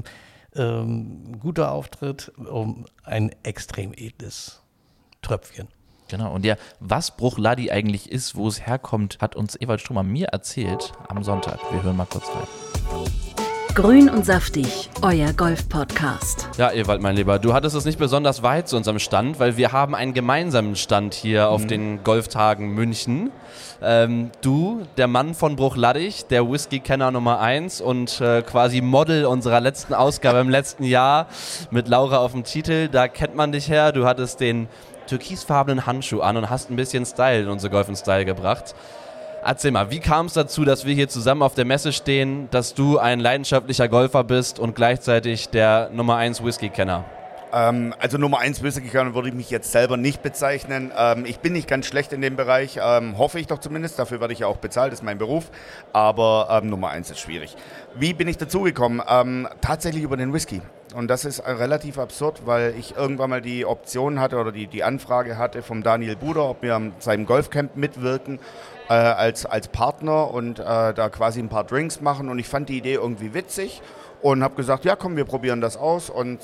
ähm, guter Auftritt, um ein extrem edles Tröpfchen. Genau, und ja, was Bruichladdich eigentlich ist, wo es herkommt, hat uns Ewald Stromer mir erzählt am Sonntag. Wir hören mal kurz rein. Grün und Saftig, euer Golf-Podcast. Ja, Ewald, mein Lieber, du hattest es nicht besonders weit zu unserem Stand, weil wir haben einen gemeinsamen Stand hier mhm. auf den Golftagen München. Ähm, du, der Mann von Bruichladdich, der Whisky-Kenner Nummer eins und äh, quasi Model unserer letzten Ausgabe im letzten Jahr mit Laura auf dem Titel, da kennt man dich her. Du hattest den türkisfarbenen Handschuh an und hast ein bisschen Style in unsere Golf and Style gebracht. Erzähl mal, wie kam es dazu, dass wir hier zusammen auf der Messe stehen, dass du ein leidenschaftlicher Golfer bist und gleichzeitig der Nummer eins Whisky-Kenner? Ähm, also Nummer eins Whisky-Kenner würde ich mich jetzt selber nicht bezeichnen. Ähm, ich bin nicht ganz schlecht in dem Bereich, ähm, hoffe ich doch zumindest. Dafür werde ich ja auch bezahlt, das ist mein Beruf. Aber ähm, Nummer eins ist schwierig. Wie bin ich dazugekommen? Ähm, tatsächlich über den Whisky. Und das ist relativ absurd, weil ich irgendwann mal die Option hatte oder die, die Anfrage hatte vom Daniel Buder, ob wir an seinem Golfcamp mitwirken äh, als, als Partner und äh, da quasi ein paar Drinks machen. Und ich fand die Idee irgendwie witzig und habe gesagt, ja komm, wir probieren das aus. Und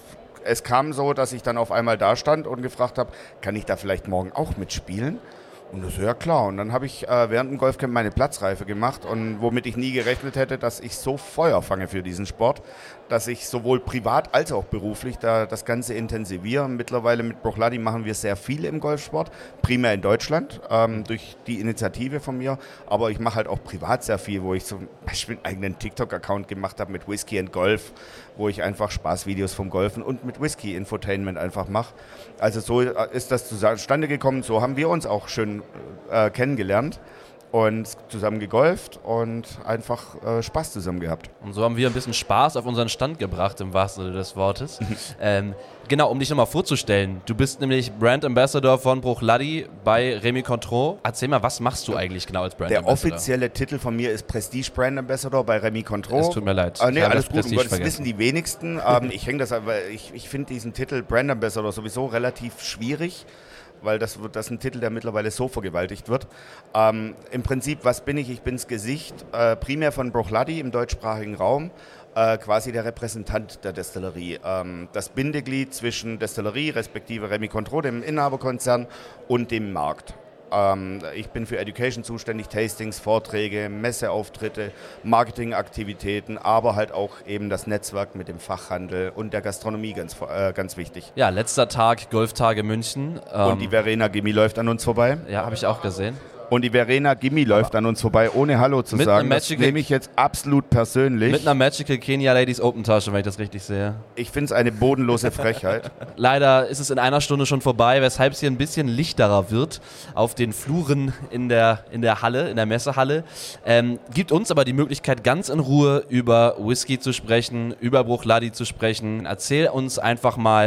es kam so, dass ich dann auf einmal da stand und gefragt habe, kann ich da vielleicht morgen auch mitspielen? Und das ist ja klar. Und dann habe ich äh, während dem Golfcamp meine Platzreife gemacht und womit ich nie gerechnet hätte, dass ich so Feuer fange für diesen Sport, dass ich sowohl privat als auch beruflich da das Ganze intensiviere. Mittlerweile mit Bruichladdich machen wir sehr viel im Golfsport, primär in Deutschland, ähm, durch die Initiative von mir. Aber ich mache halt auch privat sehr viel, wo ich zum Beispiel einen eigenen TikTok-Account gemacht habe mit Whisky and Golf, wo ich einfach Spaßvideos vom Golfen und mit Whisky-Infotainment einfach mache. Also so ist das zustande gekommen, so haben wir uns auch schön äh, kennengelernt und zusammen gegolft und einfach äh, Spaß zusammen gehabt. Und so haben wir ein bisschen Spaß auf unseren Stand gebracht, im wahrsten Sinne des Wortes. ähm, genau, um dich nochmal vorzustellen, du bist nämlich Brand Ambassador von Bruichladdich bei Rémy Cointreau. Erzähl mal, was machst du eigentlich genau als Brand Der Ambassador? Der offizielle Titel von mir ist Prestige Brand Ambassador bei Rémy Cointreau. Es tut mir leid. Äh, nee, alles gut, das, das wissen die wenigsten. ähm, ich hänge das aber, ich, ich finde diesen Titel Brand Ambassador sowieso relativ schwierig, weil das, das ist ein Titel, der mittlerweile so vergewaltigt wird. Ähm, Im Prinzip, was bin ich? Ich bin das Gesicht äh, primär von Bruichladdich im deutschsprachigen Raum, äh, quasi der Repräsentant der Destillerie. Ähm, das Bindeglied zwischen Destillerie, respektive Rémy Cointreau, dem Inhaberkonzern, und dem Markt. Ähm, ich bin für Education zuständig, Tastings, Vorträge, Messeauftritte, Marketingaktivitäten, aber halt auch eben das Netzwerk mit dem Fachhandel und der Gastronomie ganz, äh, ganz wichtig. Ja, letzter Tag, Golftage München. Ähm, und die Verena Gimmi läuft an uns vorbei. Ja, habe ich auch gesehen. Und die Verena Gimmi läuft an uns vorbei, ohne Hallo zu mit sagen. Das nehme ich jetzt absolut persönlich. Mit einer Magical Kenya Ladies Open Tasche, wenn ich das richtig sehe. Ich finde es eine bodenlose Frechheit. Leider ist es in einer Stunde schon vorbei, weshalb es hier ein bisschen lichterer wird auf den Fluren in der, in der Halle, in der Messehalle. Ähm, gibt uns aber die Möglichkeit, ganz in Ruhe über Whisky zu sprechen, über Bruichladdich zu sprechen. Erzähl uns einfach mal,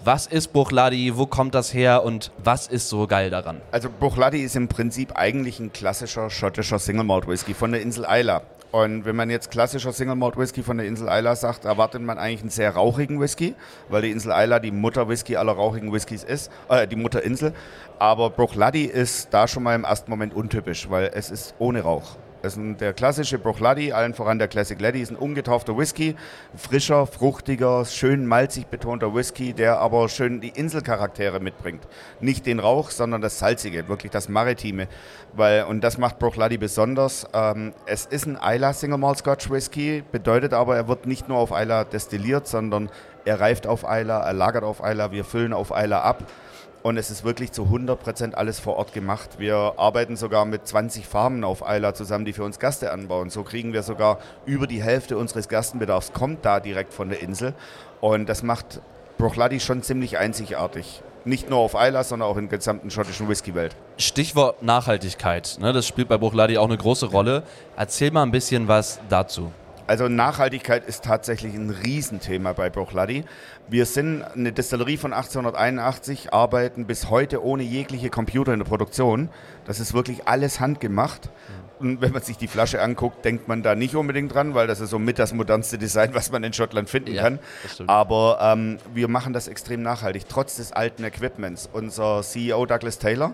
Was ist Bruichladdich, wo kommt das her und was ist so geil daran? Also Bruichladdich ist im Prinzip eigentlich ein klassischer schottischer Single Malt Whisky von der Insel Islay. Und wenn man jetzt klassischer Single Malt Whisky von der Insel Islay sagt, erwartet man eigentlich einen sehr rauchigen Whisky, weil die Insel Islay die Mutter-Whisky aller rauchigen Whiskys ist, äh, die Mutterinsel. Aber Bruichladdich ist da schon mal im ersten Moment untypisch, weil es ist ohne Rauch. Das ist ein, der klassische Bruichladdich, allen voran der Classic Laddie, ist ein ungetaufter Whisky, frischer, fruchtiger, schön malzig betonter Whisky, der aber schön die Inselcharaktere mitbringt. Nicht den Rauch, sondern das Salzige, wirklich das Maritime. Weil, und das macht Bruichladdich besonders. Ähm, es ist ein Islay Single Malt Scotch Whisky, bedeutet aber, er wird nicht nur auf Islay destilliert, sondern er reift auf Islay, er lagert auf Islay, wir füllen auf Islay ab. Und es ist wirklich zu hundert Prozent alles vor Ort gemacht. Wir arbeiten sogar mit zwanzig Farmen auf Islay zusammen, die für uns Gaste anbauen. So kriegen wir sogar über die Hälfte unseres Gastenbedarfs, kommt da direkt von der Insel. Und das macht Bruichladdich schon ziemlich einzigartig. Nicht nur auf Islay, sondern auch in der gesamten schottischen Whisky-Welt. Stichwort Nachhaltigkeit, ne? Das spielt bei Bruichladdich auch eine große Rolle. Erzähl mal ein bisschen was dazu. Also Nachhaltigkeit ist tatsächlich ein Riesenthema bei Bruichladdich. Wir sind eine Destillerie von achtzehnhunderteinundachtzig, arbeiten bis heute ohne jegliche Computer in der Produktion. Das ist wirklich alles handgemacht. Und wenn man sich die Flasche anguckt, denkt man da nicht unbedingt dran, weil das ist so mit das modernste Design, was man in Schottland finden ja, kann. Aber ähm, wir machen das extrem nachhaltig, trotz des alten Equipments. Unser C E O Douglas Taylor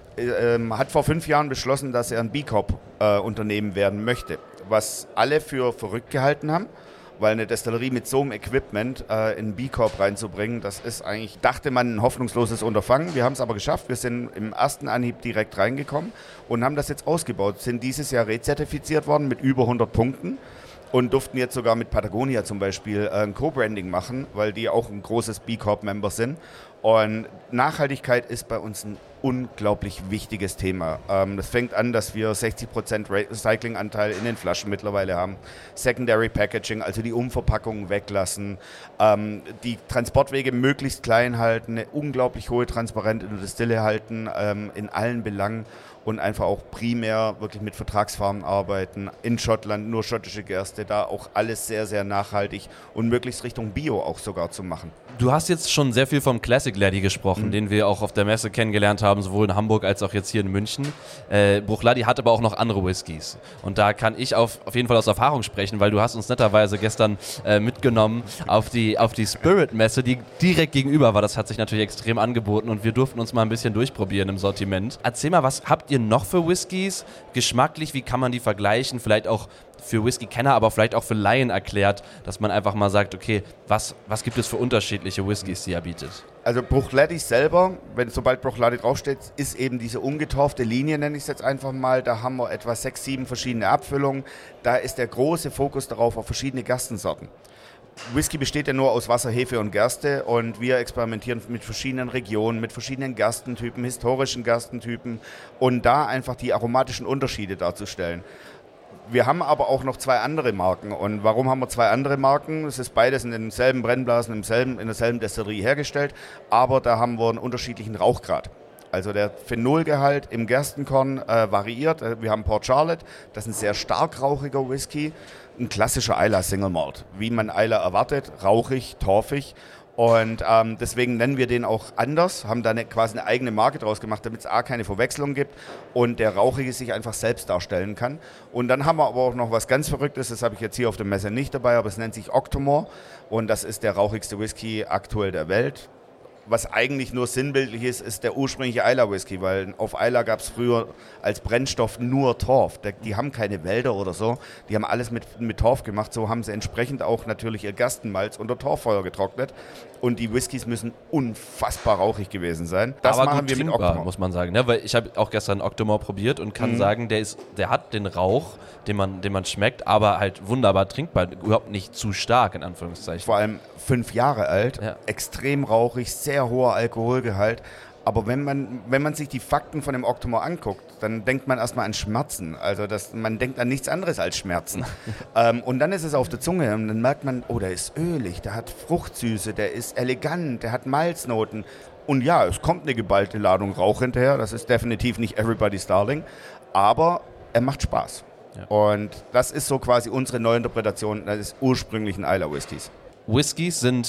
äh, hat vor fünf Jahren beschlossen, dass er ein B Corp äh, Unternehmen werden möchte, was alle für verrückt gehalten haben, weil eine Destillerie mit so einem Equipment äh, in B Corp reinzubringen, das ist eigentlich, dachte man, ein hoffnungsloses Unterfangen. Wir haben es aber geschafft. Wir sind im ersten Anhieb direkt reingekommen und haben das jetzt ausgebaut. Sind dieses Jahr rezertifiziert worden mit über hundert Punkten und durften jetzt sogar mit Patagonia zum Beispiel äh, ein Co-Branding machen, weil die auch ein großes B Corp-Member sind. Und Nachhaltigkeit ist bei uns ein unglaublich wichtiges Thema. Ähm, das fängt an, dass wir sechzig Prozent Recyclinganteil in den Flaschen mittlerweile haben. Secondary Packaging, also die Umverpackungen weglassen. Ähm, die Transportwege möglichst klein halten, eine unglaublich hohe Transparenz in der Destille halten, ähm, in allen Belangen. Und einfach auch primär wirklich mit Vertragsfarmen arbeiten. In Schottland nur schottische Gerste, da auch alles sehr, sehr nachhaltig und möglichst Richtung Bio auch sogar zu machen. Du hast jetzt schon sehr viel vom Classic Laddie gesprochen, mhm. den wir auch auf der Messe kennengelernt haben, sowohl in Hamburg als auch jetzt hier in München. Äh, Bruichladdich hat aber auch noch andere Whiskys. Und da kann ich auf, auf jeden Fall aus Erfahrung sprechen, weil du hast uns netterweise gestern äh, mitgenommen auf die, auf die Spirit-Messe, die direkt gegenüber war. Das hat sich natürlich extrem angeboten und wir durften uns mal ein bisschen durchprobieren im Sortiment. Erzähl mal, was habt ihr noch für Whiskys? Geschmacklich, wie kann man die vergleichen? Vielleicht auch für Whisky-Kenner, aber vielleicht auch für Laien erklärt, dass man einfach mal sagt, okay, was, was gibt es für unterschiedliche Whiskys, die er bietet? Also Bruichladdich selber, wenn sobald Bruichladdich draufsteht, ist eben diese ungetorfte Linie, nenne ich es jetzt einfach mal. Da haben wir etwa sechs, sieben verschiedene Abfüllungen. Da ist der große Fokus darauf auf verschiedene Gerstensorten. Whisky besteht ja nur aus Wasser, Hefe und Gerste und wir experimentieren mit verschiedenen Regionen, mit verschiedenen Gerstentypen, historischen Gerstentypen und da einfach die aromatischen Unterschiede darzustellen. Wir haben aber auch noch zwei andere Marken. Und warum haben wir zwei andere Marken? Es ist beides in denselben Brennblasen, im selben, in derselben Destillerie hergestellt, aber da haben wir einen unterschiedlichen Rauchgrad. Also der Phenolgehalt im Gerstenkorn äh, variiert. Wir haben Port Charlotte, das ist ein sehr stark rauchiger Whisky, ein klassischer Islay Single Malt, wie man Islay erwartet, rauchig, torfig. Und ähm, deswegen nennen wir den auch anders, haben da eine, quasi eine eigene Marke draus gemacht, damit es A, keine Verwechslung gibt und der Rauchige sich einfach selbst darstellen kann. Und dann haben wir aber auch noch was ganz Verrücktes, das habe ich jetzt hier auf der Messe nicht dabei, aber es nennt sich Octomore und das ist der rauchigste Whisky aktuell der Welt. Was eigentlich nur sinnbildlich ist, ist der ursprüngliche Islay Whisky, weil auf Islay gab es früher als Brennstoff nur Torf. Die haben keine Wälder oder so, die haben alles mit, mit Torf gemacht. So haben sie entsprechend auch natürlich ihr Gerstenmalz unter Torffeuer getrocknet. Und die Whiskys müssen unfassbar rauchig gewesen sein. Das aber machen gut wir mit trinkbar, Octomore. muss man sagen. Ne? Weil ich habe auch gestern Octomore probiert und kann mhm. sagen, der, ist, der hat den Rauch, den man, den man schmeckt, aber halt wunderbar trinkbar. Überhaupt nicht zu stark, in Anführungszeichen. Vor allem fünf Jahre alt, ja. Extrem rauchig, sehr hoher Alkoholgehalt. Aber wenn man, wenn man sich die Fakten von dem Octomore anguckt, dann denkt man erstmal an Schmerzen. Also das, man denkt an nichts anderes als Schmerzen. ähm, und dann ist es auf der Zunge und dann merkt man, oh, der ist ölig, der hat Fruchtsüße, der ist elegant, der hat Malznoten. Und ja, es kommt eine geballte Ladung Rauch hinterher. Das ist definitiv nicht everybody's darling. Aber er macht Spaß. Ja. Und das ist so quasi unsere Neuinterpretation des ursprünglichen Islay Whiskys. Whiskys sind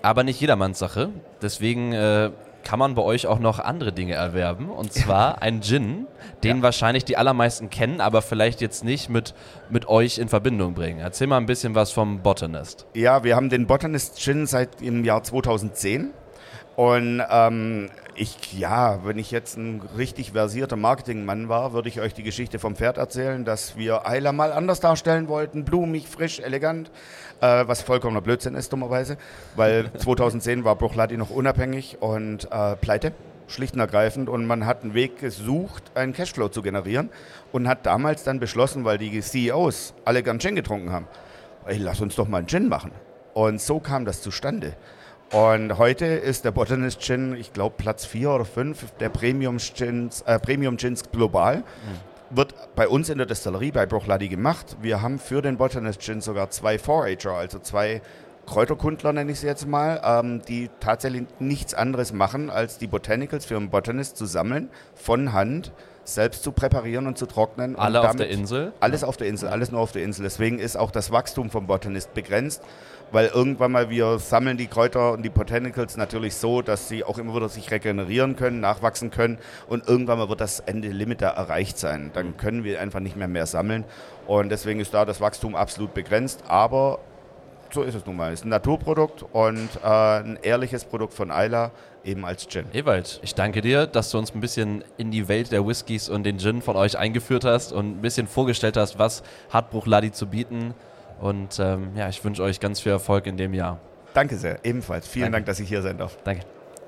aber nicht jedermanns Sache. Deswegen äh, kann man bei euch auch noch andere Dinge erwerben. Und zwar ein Gin, den ja. wahrscheinlich die allermeisten kennen, aber vielleicht jetzt nicht mit, mit euch in Verbindung bringen. Erzähl mal ein bisschen was vom Botanist. Ja, wir haben den Botanist Gin seit dem Jahr zweitausendzehn. Und ähm, ich, ja, wenn ich jetzt ein richtig versierter Marketingmann war, würde ich euch die Geschichte vom Pferd erzählen, dass wir Islay mal anders darstellen wollten, blumig, frisch, elegant, äh, was vollkommener Blödsinn ist, dummerweise, weil zweitausendzehn war Bruichladdich noch unabhängig und äh, pleite, schlicht und ergreifend, und man hat einen Weg gesucht, einen Cashflow zu generieren und hat damals dann beschlossen, weil die C E Os alle gern Gin getrunken haben, ey, lass uns doch mal einen Gin machen. Und so kam das zustande. Und heute ist der Botanist Gin, ich glaube, Platz vier oder fünf der Premium Gins, äh, Premium Gins global. Mhm. Wird bei uns in der Destillerie bei Bruichladdich gemacht. Wir haben für den Botanist Gin sogar zwei Forager, also zwei Kräuterkundler, nenne ich sie jetzt mal, ähm, die tatsächlich nichts anderes machen, als die Botanicals für einen Botanist zu sammeln, von Hand, selbst zu präparieren und zu trocknen. Alle und auf der Insel? Alles auf der Insel, alles nur auf der Insel. Deswegen ist auch das Wachstum vom Botanist begrenzt, weil irgendwann mal wir sammeln die Kräuter und die Botanicals natürlich so, dass sie auch immer wieder sich regenerieren können, nachwachsen können, und irgendwann mal wird das Ende Limit da erreicht sein. Dann können wir einfach nicht mehr mehr sammeln, und deswegen ist da das Wachstum absolut begrenzt, aber so ist es nun mal. Es ist ein Naturprodukt und äh, ein ehrliches Produkt von Islay, eben als Gin. Ewald, ich danke dir, dass du uns ein bisschen in die Welt der Whiskys und den Gin von euch eingeführt hast und ein bisschen vorgestellt hast, was hat Bruichladdich zu bieten. Und ähm, ja, ich wünsche euch ganz viel Erfolg in dem Jahr. Danke sehr, ebenfalls. Vielen Danke. Dank, dass ich hier sein darf. Danke.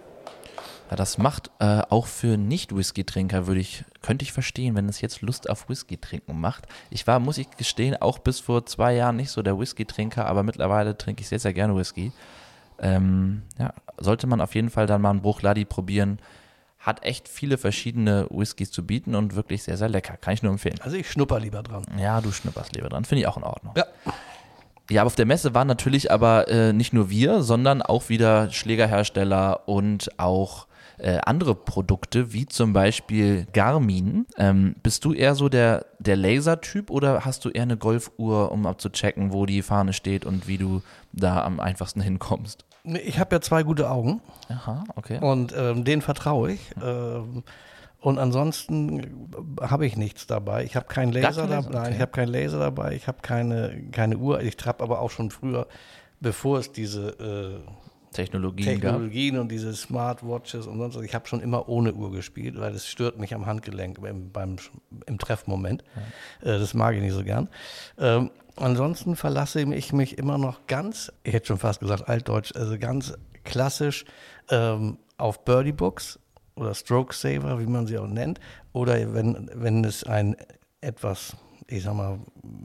Ja, das macht äh, auch für Nicht-Whisky-Trinker, würde ich, könnte ich verstehen, wenn es jetzt Lust auf Whisky-Trinken macht. Ich war, muss ich gestehen, auch bis vor zwei Jahren nicht so der Whisky-Trinker, aber mittlerweile trinke ich sehr, sehr gerne Whisky. Ähm, ja, sollte man auf jeden Fall dann mal einen Bruichladdich probieren. Hat echt viele verschiedene Whiskys zu bieten und wirklich sehr, sehr lecker. Kann ich nur empfehlen. Also ich schnupper lieber dran. Ja, du schnupperst lieber dran. Finde ich auch in Ordnung. Ja. Ja, aber auf der Messe waren natürlich aber äh, nicht nur wir, sondern auch wieder Schlägerhersteller und auch äh, andere Produkte, wie zum Beispiel Garmin. Ähm, bist du eher so der, der Laser-Typ oder hast du eher eine Golfuhr, um abzuchecken, wo die Fahne steht und wie du da am einfachsten hinkommst? Ich habe ja zwei gute Augen. Aha, okay. Und ähm, denen vertraue ich. Ähm, und ansonsten habe ich nichts dabei. Ich habe keinen Laser dabei. Nein, ich habe keinen Laser dabei. Ich habe keine, keine Uhr. Ich habe aber auch schon früher, bevor es diese äh, Technologien, Technologien und diese Smartwatches und sonst was, ich habe schon immer ohne Uhr gespielt, weil es stört mich am Handgelenk im, beim, im Treffmoment. Ja. Äh, das mag ich nicht so gern. Ähm, ansonsten verlasse ich mich immer noch ganz, ich hätte schon fast gesagt altdeutsch, also ganz klassisch ähm, auf Birdie Books oder Stroke Saver, wie man sie auch nennt, oder wenn, wenn es ein etwas, ich sag mal,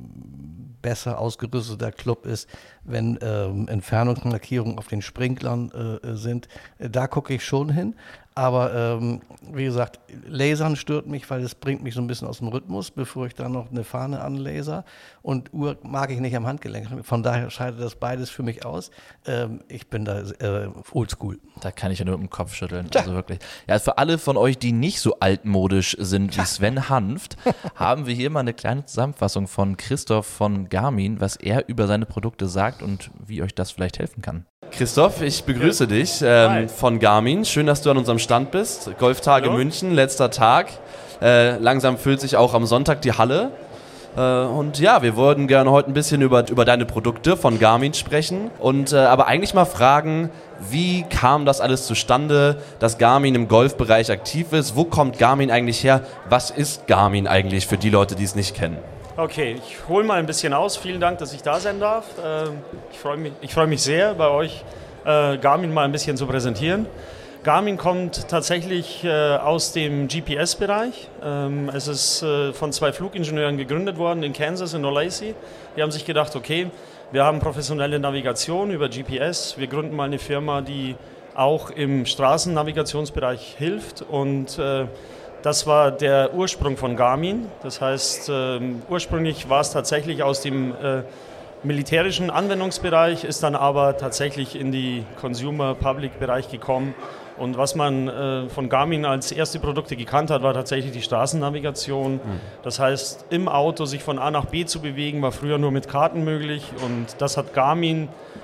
besser ausgerüsteter Club ist, wenn ähm, Entfernungsmarkierungen auf den Sprinklern äh, sind, da gucke ich schon hin. Aber ähm, wie gesagt, Lasern stört mich, weil es bringt mich so ein bisschen aus dem Rhythmus, bevor ich dann noch eine Fahne anlaser. Und Uhr mag ich nicht am Handgelenk. Von daher scheidet das beides für mich aus. Ähm, ich bin da äh, oldschool. Da kann ich ja nur mit dem Kopf schütteln. Ja. Also wirklich. Ja, für alle von euch, die nicht so altmodisch sind wie Sven Hanft, haben wir hier mal eine kleine Zusammenfassung von Christoph von Garmin, was er über seine Produkte sagt und wie euch das vielleicht helfen kann. Christoph, ich begrüße dich ähm, von Garmin. Schön, dass du an unserem Stand bist. Golftage Hallo. München, letzter Tag. Äh, langsam füllt sich auch am Sonntag die Halle. Äh, und ja, wir würden gerne heute ein bisschen über, über deine Produkte von Garmin sprechen. Und äh, aber eigentlich mal fragen, wie kam das alles zustande, dass Garmin im Golfbereich aktiv ist? Wo kommt Garmin eigentlich her? Was ist Garmin eigentlich für die Leute, die es nicht kennen? Okay, ich hole mal ein bisschen aus. Vielen Dank, dass ich da sein darf. Ich freue mich, ich freue mich sehr, bei euch Garmin mal ein bisschen zu präsentieren. Garmin kommt tatsächlich aus dem G P S-Bereich. Es ist von zwei Flugingenieuren gegründet worden in Kansas, in Olathe. Die haben sich gedacht, okay, wir haben professionelle Navigation über G P S. Wir gründen mal eine Firma, die auch im Straßennavigationsbereich hilft, und das war der Ursprung von Garmin. Das heißt, äh, ursprünglich war es tatsächlich aus dem äh, militärischen Anwendungsbereich, ist dann aber tatsächlich in die Consumer-Public-Bereich gekommen. Und was man äh, von Garmin als erste Produkte gekannt hat, war tatsächlich die Straßennavigation. Mhm. Das heißt, im Auto sich von A nach B zu bewegen, war früher nur mit Karten möglich. Und das hat Garmin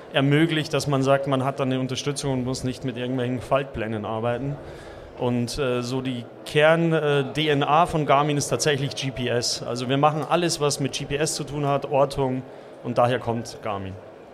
ermöglicht, dass man sagt, man hat dann eine Unterstützung und muss nicht mit irgendwelchen Faltplänen arbeiten. Und äh, so die Kern-D N A von Garmin ist tatsächlich G P S. Also wir machen alles, was mit G P S zu tun hat, Ortung, und daher kommt Garmin.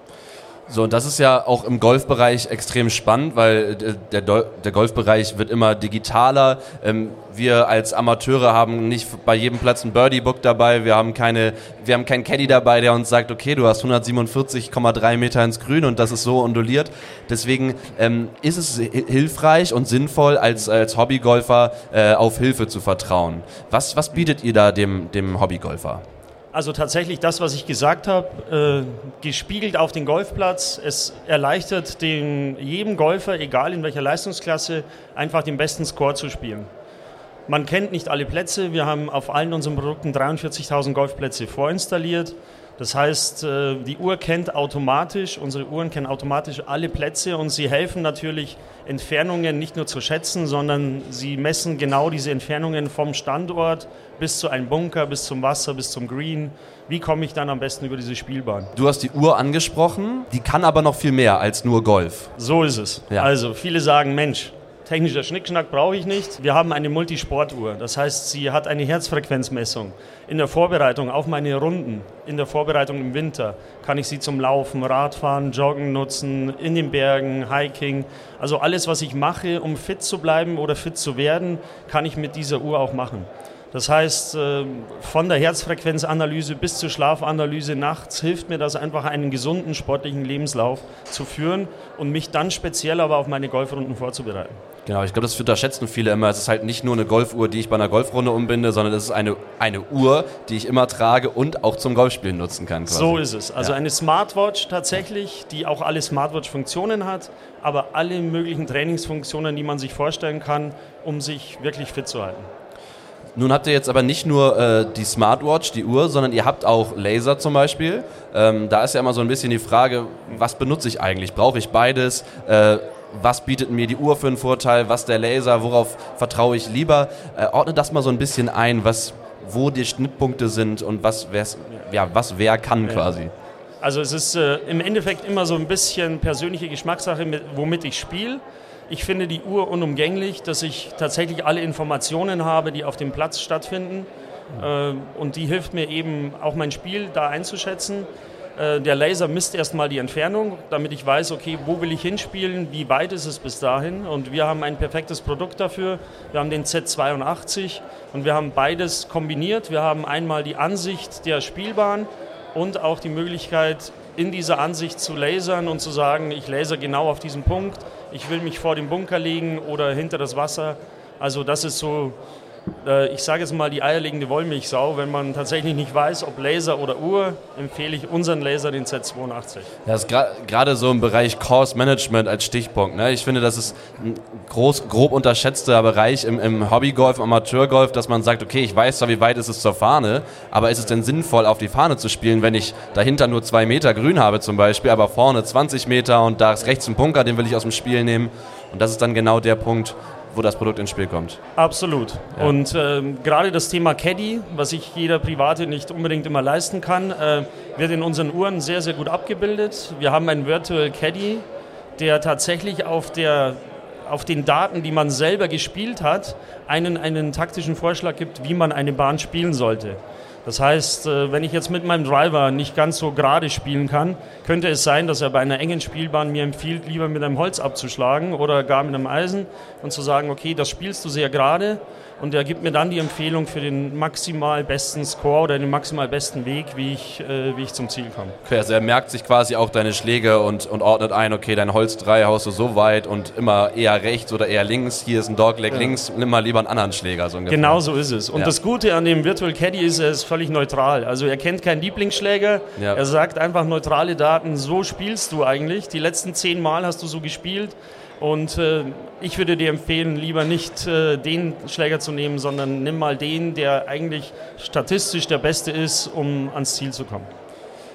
So, und das ist ja auch im Golfbereich extrem spannend, weil der, der Golfbereich wird immer digitaler. Ähm, wir als Amateure haben nicht bei jedem Platz ein Birdie-Book dabei. Wir haben keine, wir haben keinen Caddy dabei, der uns sagt, okay, du hast hundertsiebenundvierzig Komma drei Meter ins Grün und das ist so onduliert. Deswegen ähm, ist es hilfreich und sinnvoll, als, als Hobbygolfer äh, auf Hilfe zu vertrauen. Was, was bietet ihr da dem, dem Hobbygolfer? Also tatsächlich das, was ich gesagt habe, äh, gespiegelt auf den Golfplatz. Es erleichtert den, jedem Golfer, egal in welcher Leistungsklasse, einfach den besten Score zu spielen. Man kennt nicht alle Plätze. Wir haben auf allen unseren Produkten dreiundvierzigtausend Golfplätze vorinstalliert. Das heißt, äh, die Uhr kennt automatisch, unsere Uhren kennen automatisch alle Plätze und sie helfen natürlich, Entfernungen nicht nur zu schätzen, sondern sie messen genau diese Entfernungen vom Standort bis zu einem Bunker, bis zum Wasser, bis zum Green. Wie komme ich dann am besten über diese Spielbahn? Du hast die Uhr angesprochen, die kann aber noch viel mehr als nur Golf. So ist es. Ja. Also viele sagen, Mensch, technischer Schnickschnack brauche ich nicht. Wir haben eine Multisportuhr, das heißt, sie hat eine Herzfrequenzmessung. In der Vorbereitung auf meine Runden, in der Vorbereitung im Winter, kann ich sie zum Laufen, Radfahren, Joggen nutzen, in den Bergen, Hiking. Also alles, was ich mache, um fit zu bleiben oder fit zu werden, kann ich mit dieser Uhr auch machen. Das heißt, von der Herzfrequenzanalyse bis zur Schlafanalyse nachts hilft mir das einfach, einen gesunden sportlichen Lebenslauf zu führen und mich dann speziell aber auf meine Golfrunden vorzubereiten. Genau, ich glaube, das unterschätzen viele immer. Es ist halt nicht nur eine Golfuhr, die ich bei einer Golfrunde umbinde, sondern es ist eine, eine Uhr, die ich immer trage und auch zum Golfspielen nutzen kann. Quasi. So ist es. Also ja. Eine Smartwatch tatsächlich, die auch alle Smartwatch-Funktionen hat, aber alle möglichen Trainingsfunktionen, die man sich vorstellen kann, um sich wirklich fit zu halten. Nun habt ihr jetzt aber nicht nur äh, die Smartwatch, die Uhr, sondern ihr habt auch Laser zum Beispiel. Ähm, da ist ja immer so ein bisschen die Frage, was benutze ich eigentlich? Brauche ich beides? Äh, was bietet mir die Uhr für einen Vorteil? Was der Laser? Worauf vertraue ich lieber? Äh, ordne das mal so ein bisschen ein, was, wo die Schnittpunkte sind und was, ja, was wer kann quasi. Also es ist äh, im Endeffekt immer so ein bisschen persönliche Geschmackssache, mit, womit ich spiele. Ich finde die Uhr unumgänglich, dass ich tatsächlich alle Informationen habe, die auf dem Platz stattfinden. Äh, und die hilft mir eben auch mein Spiel da einzuschätzen. Äh, der Laser misst erstmal die Entfernung, damit ich weiß, okay, wo will ich hinspielen, wie weit ist es bis dahin. Und wir haben ein perfektes Produkt dafür. Wir haben den Z zweiundachtzig und wir haben beides kombiniert. Wir haben einmal die Ansicht der Spielbahn und auch die Möglichkeit, in dieser Ansicht zu lasern und zu sagen, ich laser genau auf diesen Punkt, ich will mich vor den Bunker legen oder hinter das Wasser. Also das ist so, äh, ich sage jetzt mal, die eierlegende Wollmilchsau. Wenn man tatsächlich nicht weiß, ob Laser oder Uhr, empfehle ich unseren Laser, den Z zweiundachtzig. Das ist gerade so im Bereich Course Management als Stichpunkt. Ne? Ich finde, das ist ein groß, grob unterschätzter Bereich im, im Hobbygolf, im Amateurgolf, dass man sagt, okay, ich weiß zwar, wie weit ist es zur Fahne, aber ist es denn sinnvoll, auf die Fahne zu spielen, wenn ich dahinter nur zwei Meter Grün habe zum Beispiel, aber vorne zwanzig Meter und da ist rechts ein Bunker, den will ich aus dem Spiel nehmen. Und das ist dann genau der Punkt, wo das Produkt ins Spiel kommt. Absolut. Ja. Und ähm, gerade das Thema Caddy, was sich jeder Private nicht unbedingt immer leisten kann, äh, wird in unseren Uhren sehr, sehr gut abgebildet. Wir haben einen Virtual Caddy, der tatsächlich auf, der, auf den Daten, die man selber gespielt hat, einen, einen taktischen Vorschlag gibt, wie man eine Bahn spielen sollte. Das heißt, wenn ich jetzt mit meinem Driver nicht ganz so gerade spielen kann, könnte es sein, dass er bei einer engen Spielbahn mir empfiehlt, lieber mit einem Holz abzuschlagen oder gar mit einem Eisen und zu sagen, okay, das spielst du sehr gerade. Und er gibt mir dann die Empfehlung für den maximal besten Score oder den maximal besten Weg, wie ich, äh, wie ich zum Ziel komme. Okay, also er merkt sich quasi auch deine Schläge und, und ordnet ein, okay, dein Holz drei haust du so weit und immer eher rechts oder eher links. Hier ist ein Dogleg ja. links, nimm mal lieber einen anderen Schläger. So ungefähr. Genau so ist es. Und ja. das Gute an dem Virtual Caddy ist, er ist völlig neutral. Also er kennt keinen Lieblingsschläger. Ja. Er sagt einfach neutrale Daten, so spielst du eigentlich. Die letzten zehn Mal hast du so gespielt. Und äh, ich würde dir empfehlen, lieber nicht äh, den Schläger zu nehmen, sondern nimm mal den, der eigentlich statistisch der beste ist, um ans Ziel zu kommen.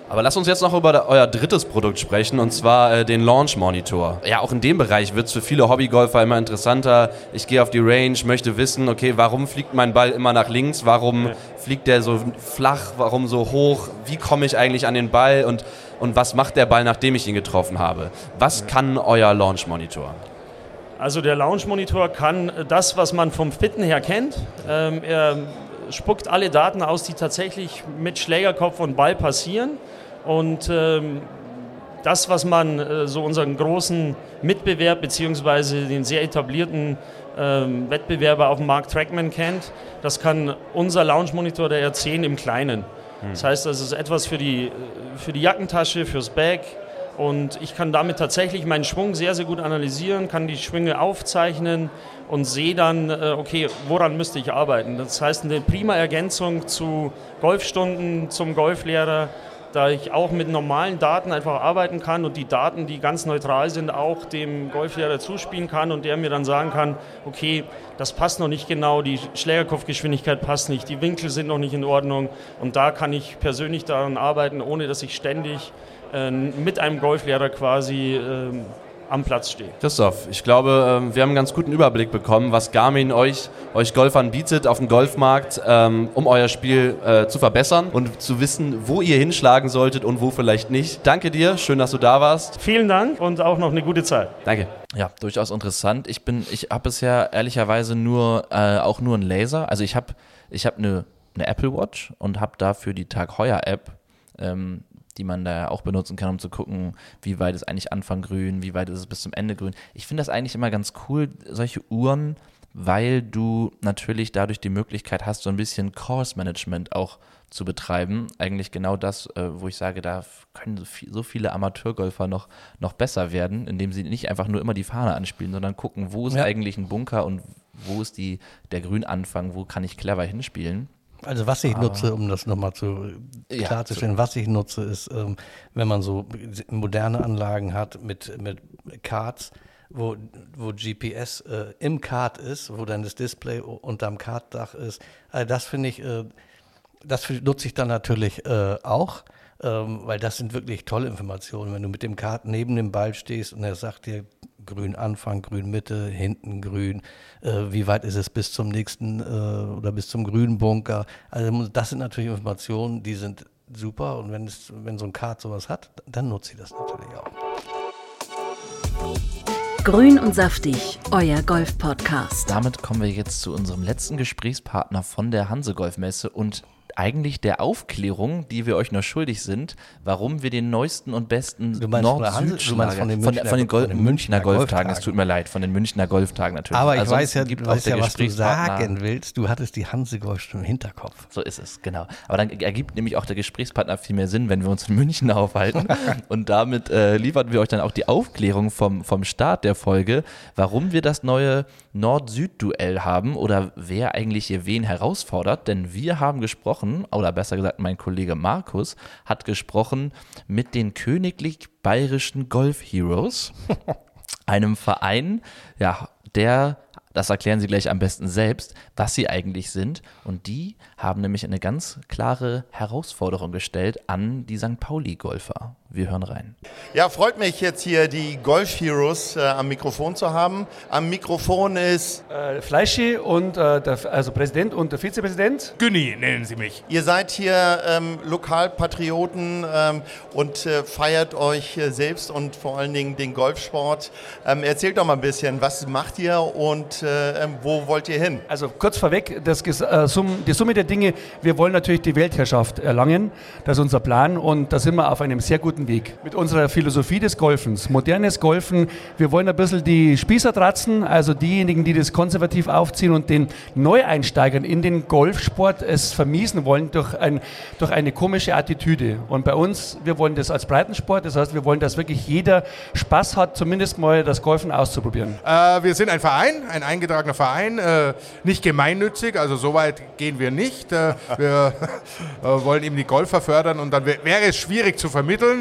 Aber lasst uns jetzt noch über euer drittes Produkt sprechen, und zwar äh, den Launch Monitor. Ja, auch in dem Bereich wird es für viele Hobbygolfer immer interessanter. Ich gehe auf die Range, möchte wissen, okay, warum fliegt mein Ball immer nach links? Warum ja. fliegt der so flach? Warum so hoch? Wie komme ich eigentlich an den Ball? Und, und was macht der Ball, nachdem ich ihn getroffen habe? Was ja. kann euer Launch Monitor? Also der Launch Monitor kann das, was man vom Fitten her kennt. Ähm, er spuckt alle Daten aus, die tatsächlich mit Schlägerkopf und Ball passieren. Und ähm, das, was man äh, so unseren großen Mitbewerb bzw. den sehr etablierten ähm, Wettbewerber auf dem Markt Trackman kennt, das kann unser Launch Monitor der R zehn im Kleinen. Hm. Das heißt, das ist etwas für die, für die Jackentasche, fürs Bag. Und ich kann damit tatsächlich meinen Schwung sehr, sehr gut analysieren, kann die Schwünge aufzeichnen und sehe dann, okay, woran müsste ich arbeiten. Das heißt, eine prima Ergänzung zu Golfstunden, zum Golflehrer, da ich auch mit normalen Daten einfach arbeiten kann und die Daten, die ganz neutral sind, auch dem Golflehrer zuspielen kann und der mir dann sagen kann, okay, das passt noch nicht genau, die Schlägerkopfgeschwindigkeit passt nicht, die Winkel sind noch nicht in Ordnung und da kann ich persönlich daran arbeiten, ohne dass ich ständig äh, mit einem Golflehrer quasi äh, am Platz stehe. Christoph, ich glaube, wir haben einen ganz guten Überblick bekommen, was Garmin euch, euch Golfern bietet auf dem Golfmarkt, um euer Spiel äh, zu verbessern und zu wissen, wo ihr hinschlagen solltet und wo vielleicht nicht. Danke dir, schön, dass du da warst. Vielen Dank und auch noch eine gute Zeit. Danke. Ja, durchaus interessant. Ich bin, ich habe bisher ehrlicherweise nur, äh, auch nur einen Laser. Also ich habe, ich habe eine, eine Apple Watch und habe dafür die Tag Heuer App, ähm, die man da auch benutzen kann, um zu gucken, wie weit ist eigentlich Anfang grün, wie weit ist es bis zum Ende grün. Ich finde das eigentlich immer ganz cool, solche Uhren, weil du natürlich dadurch die Möglichkeit hast, so ein bisschen Course-Management auch zu betreiben. Eigentlich genau das, wo ich sage, da können so viele Amateurgolfer noch, noch besser werden, indem sie nicht einfach nur immer die Fahne anspielen, sondern gucken, wo ist ja. eigentlich ein Bunker und wo ist die, der Grünanfang, wo kann ich clever hinspielen. Also was ich Aber, nutze, um das nochmal zu ja, klarzustellen, so. was ich nutze, ist, ähm, wenn man so moderne Anlagen hat mit, mit Cards, wo, wo G P S äh, im Card ist, wo dann das Display unterm Carddach ist. Also das finde ich, äh, das nutze ich dann natürlich äh, auch, ähm, weil das sind wirklich tolle Informationen. Wenn du mit dem Card neben dem Ball stehst und er sagt dir, grün Anfang, grün Mitte, hinten grün, äh, wie weit ist es bis zum nächsten äh, oder bis zum grünen Bunker. Also das sind natürlich Informationen, die sind super und wenn, es, wenn so ein Kart sowas hat, dann nutze ich das natürlich auch. Grün und saftig, euer Golf-Podcast. Damit kommen wir jetzt zu unserem letzten Gesprächspartner von der Hanse-Golf-Messe und eigentlich der Aufklärung, die wir euch noch schuldig sind, warum wir den neuesten und besten Nord-Süd-Schlager von den von, Münchner, von den, Gol- von den Münchner Golftagen, es tut mir leid, von den Münchner Golftagen natürlich. Aber ich also weiß ja, gibt weiß ja was du Gesprächspartner- sagen willst. Du hattest die Hanse-Golf schon im Hinterkopf. So ist es, genau. Aber dann ergibt nämlich auch der Gesprächspartner viel mehr Sinn, wenn wir uns in München aufhalten. Und damit äh, liefern wir euch dann auch die Aufklärung vom, vom Start der Folge, warum wir das neue Nord-Süd-Duell haben oder wer eigentlich hier wen herausfordert. Denn wir haben gesprochen, oder besser gesagt mein Kollege Markus, hat gesprochen mit den Königlich Bayerischen Golf Heroes, einem Verein, ja, der, das erklären sie gleich am besten selbst, was sie eigentlich sind. Und die haben nämlich eine ganz klare Herausforderung gestellt an die Sankt Pauli-Golfer. Wir hören rein. Ja, freut mich jetzt hier die Golf Heroes äh, am Mikrofon zu haben. Am Mikrofon ist äh, Fleischi und äh, der, also Präsident und der Vizepräsident. Günni nennen Sie mich. Ihr seid hier ähm, Lokalpatrioten ähm, und äh, feiert euch äh, selbst und vor allen Dingen den Golfsport. Ähm, erzählt doch mal ein bisschen, was macht ihr und äh, wo wollt ihr hin? Also kurz vorweg, das, äh, Sum, die Summe der Dinge, wir wollen natürlich die Weltherrschaft erlangen. Das ist unser Plan und da sind wir auf einem sehr guten Weg. Mit unserer Philosophie des Golfens, modernes Golfen, wir wollen ein bisschen die Spießer tratzen, also diejenigen, die das konservativ aufziehen und den Neueinsteigern in den Golfsport es vermiesen wollen durch, ein, durch eine komische Attitüde. Und bei uns, wir wollen das als Breitensport, das heißt, wir wollen, dass wirklich jeder Spaß hat, zumindest mal das Golfen auszuprobieren. Äh, wir sind ein Verein, ein eingetragener Verein, äh, nicht gemeinnützig, also so weit gehen wir nicht. Äh, wir äh, wollen eben die Golfer fördern und dann w- wäre es schwierig zu vermitteln.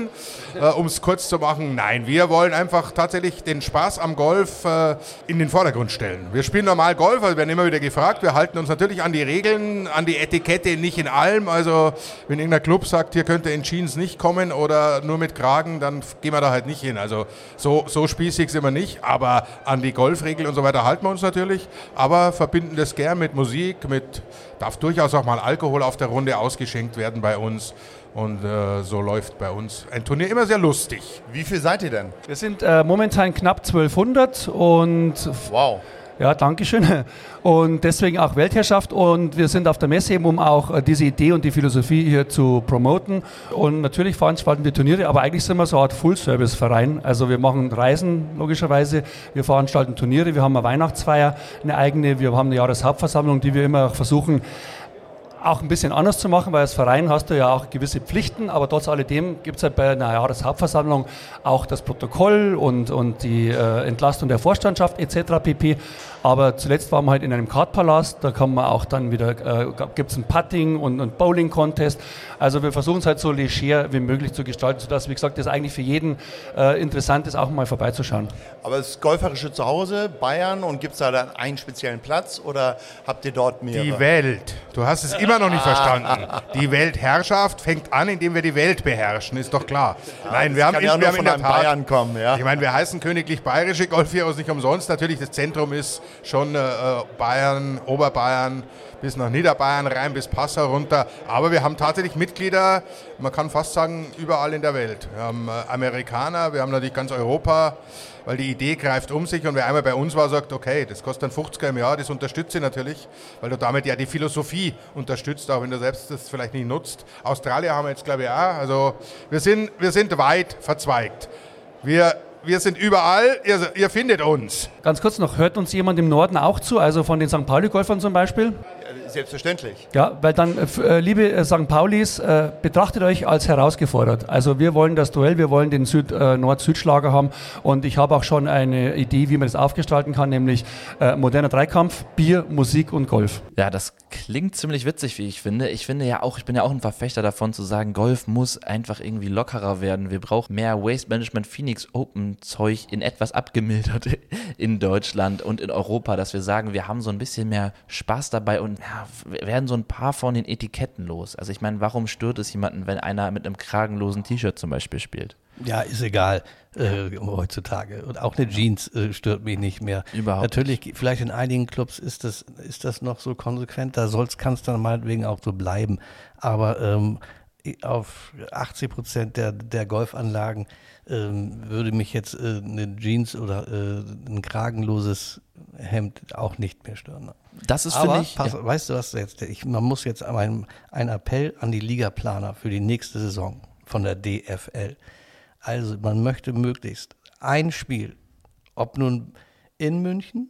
wollen. Äh, um es kurz zu machen, nein, wir wollen einfach tatsächlich den Spaß am Golf äh, in den Vordergrund stellen. Wir spielen normal Golf, also wir werden immer wieder gefragt, wir halten uns natürlich an die Regeln, an die Etikette, nicht in allem. Also wenn irgendein Club sagt, hier könnt ihr in Jeans nicht kommen oder nur mit Kragen, dann gehen wir da halt nicht hin. Also so, so spießig sind wir nicht, aber an die Golfregeln und so weiter halten wir uns natürlich, aber verbinden das gern mit Musik, mit, darf durchaus auch mal Alkohol auf der Runde ausgeschenkt werden bei uns. Und äh, so läuft bei uns ein Turnier immer sehr lustig. Wie viel seid ihr denn? Wir sind äh, momentan knapp zwölfhundert und... Wow. Ja, danke schön. Und deswegen auch Weltherrschaft. Und wir sind auf der Messe eben, um auch äh, diese Idee und die Philosophie hier zu promoten. Und natürlich veranstalten wir Turniere, aber eigentlich sind wir so eine Art Full-Service-Verein. Also wir machen Reisen, logischerweise. Wir veranstalten Turniere. Wir haben eine Weihnachtsfeier, eine eigene. Wir haben eine Jahreshauptversammlung, die wir immer versuchen, auch ein bisschen anders zu machen, weil als Verein hast du ja auch gewisse Pflichten, aber trotz alledem gibt es halt bei einer Jahreshauptversammlung auch das Protokoll und, und die äh, Entlastung der Vorstandschaft et cetera pp. Aber zuletzt waren wir halt in einem Kartpalast, da kann man auch dann wieder, äh, gibt es ein Putting und ein Bowling-Contest. Also wir versuchen es halt so leger wie möglich zu gestalten, sodass, wie gesagt, das eigentlich für jeden äh, interessant ist, auch mal vorbeizuschauen. Aber das golferische Zuhause, Bayern, und gibt es da dann einen speziellen Platz oder habt ihr dort mehrere? Die Welt. Du hast es immer noch nicht verstanden. Die Weltherrschaft fängt an, indem wir die Welt beherrschen, ist doch klar. Ja, Nein, wir haben, kann in, ja wir haben in der von Tat, Bayern kommen, ja. Ich meine, wir heißen Königlich Bayerische Golfheroes nicht umsonst. Natürlich, das Zentrum ist schon äh, Bayern, Oberbayern, bis nach Niederbayern rein, bis Passau runter. Aber wir haben tatsächlich Mitglieder, man kann fast sagen, überall in der Welt. Wir haben äh, Amerikaner, wir haben natürlich ganz Europa, weil die Idee greift um sich und wer einmal bei uns war, sagt, okay, das kostet dann fünfziger im Jahr, das unterstütze ich natürlich, weil du damit ja die Philosophie unterstützt, auch wenn du selbst das vielleicht nicht nutzt. Australier haben wir jetzt, glaube ich, auch. Also wir sind, wir sind weit verzweigt. Wir Wir sind überall, ihr, ihr findet uns. Ganz kurz noch, hört uns jemand im Norden auch zu, also von den Sankt Pauli-Golfern zum Beispiel? Selbstverständlich. Ja, weil dann, äh, liebe äh, Sankt Paulis, äh, betrachtet euch als herausgefordert. Also wir wollen das Duell, wir wollen den Süd, äh, Nord-Süd-Schlager haben und ich habe auch schon eine Idee, wie man das aufgestalten kann, nämlich äh, moderner Dreikampf, Bier, Musik und Golf. Ja, das klingt ziemlich witzig, wie ich finde. Ich finde ja auch, ich bin ja auch ein Verfechter davon zu sagen, Golf muss einfach irgendwie lockerer werden. Wir brauchen mehr Waste Management Phoenix Open Zeug in etwas abgemildert in Deutschland und in Europa, dass wir sagen, wir haben so ein bisschen mehr Spaß dabei und ja, werden so ein paar von den Etiketten los. Also ich meine, warum stört es jemanden, wenn einer mit einem kragenlosen T-Shirt zum Beispiel spielt? Ja, ist egal äh, heutzutage. Und auch eine Jeans äh, stört mich nicht mehr. Überhaupt Natürlich, nicht. vielleicht in einigen Clubs ist das, ist das noch so konsequent, da kann es dann meinetwegen auch so bleiben. Aber ähm, auf achtzig Prozent der, der Golfanlagen ähm, würde mich jetzt äh, eine Jeans oder äh, ein kragenloses Hemd auch nicht mehr stören. Das ist, aber, ich, pass, ja. weißt du was jetzt? Ich, man muss jetzt einen, einen Appell an die Ligaplaner für die nächste Saison von der D F L. Also man möchte möglichst ein Spiel, ob nun in München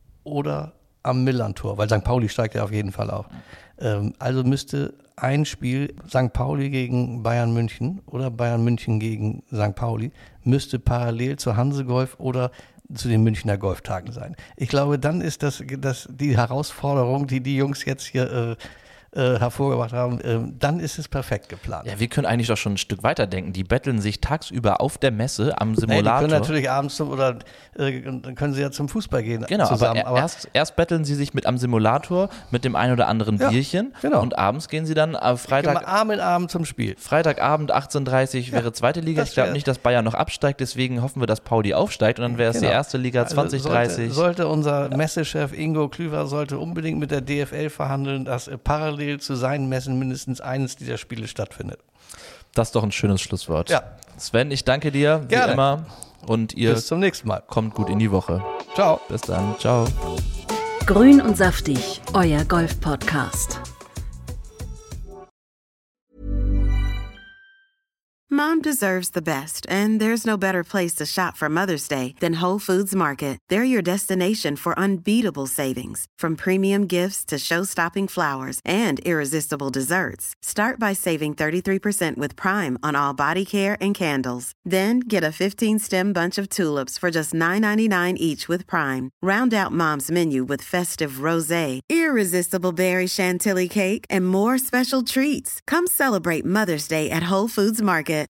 oder am Millantor, weil Sankt Pauli steigt ja auf jeden Fall auf. Ähm, also müsste ein Spiel Sankt Pauli gegen Bayern München oder Bayern München gegen Sankt Pauli müsste parallel zur Hansegolf oder zu den Münchner Golftagen sein. Ich glaube, dann ist das, das die Herausforderung, die die Jungs jetzt hier äh, äh, hervorgebracht haben, äh, dann ist es perfekt geplant. Ja, wir können eigentlich doch schon ein Stück weiter denken. Die betteln sich tagsüber auf der Messe am Simulator. Nee, die können natürlich abends zum, oder äh, dann können sie ja zum Fußball gehen genau, zusammen. aber, aber erst, erst betteln sie sich mit am Simulator mit dem ein oder anderen Ja, Bierchen genau. und abends gehen sie dann äh, Freitag, Arm in Arm zum Spiel. Freitagabend achtzehn Uhr dreißig wäre zweite Liga. Ich glaube wär- nicht, dass Bayern noch absteigt, deswegen hoffen wir, dass Pauli aufsteigt und dann wäre es Genau. die erste Liga zwanzig dreißig. Also sollte, sollte unser Messechef Ingo Klüver sollte unbedingt mit der D F L verhandeln, dass äh, parallel zu seinen Messen mindestens eines dieser Spiele stattfindet. Das ist doch ein schönes Schlusswort. Ja. Sven, ich danke dir, Gerne. wie immer. Und ihr Bis zum nächsten Mal. kommt gut in die Woche. Ciao. Bis dann. Ciao. Grün und saftig, euer Golf-Podcast. Mom deserves the best, and there's no better place to shop for Mother's Day than Whole Foods Market. They're your destination for unbeatable savings, from premium gifts to show-stopping flowers and irresistible desserts. Start by saving thirty-three percent with Prime on all body care and candles. Then get a fifteen-stem bunch of tulips for just nine ninety-nine each with Prime. Round out Mom's menu with festive rosé, irresistible berry chantilly cake, and more special treats. Come celebrate Mother's Day at Whole Foods Market.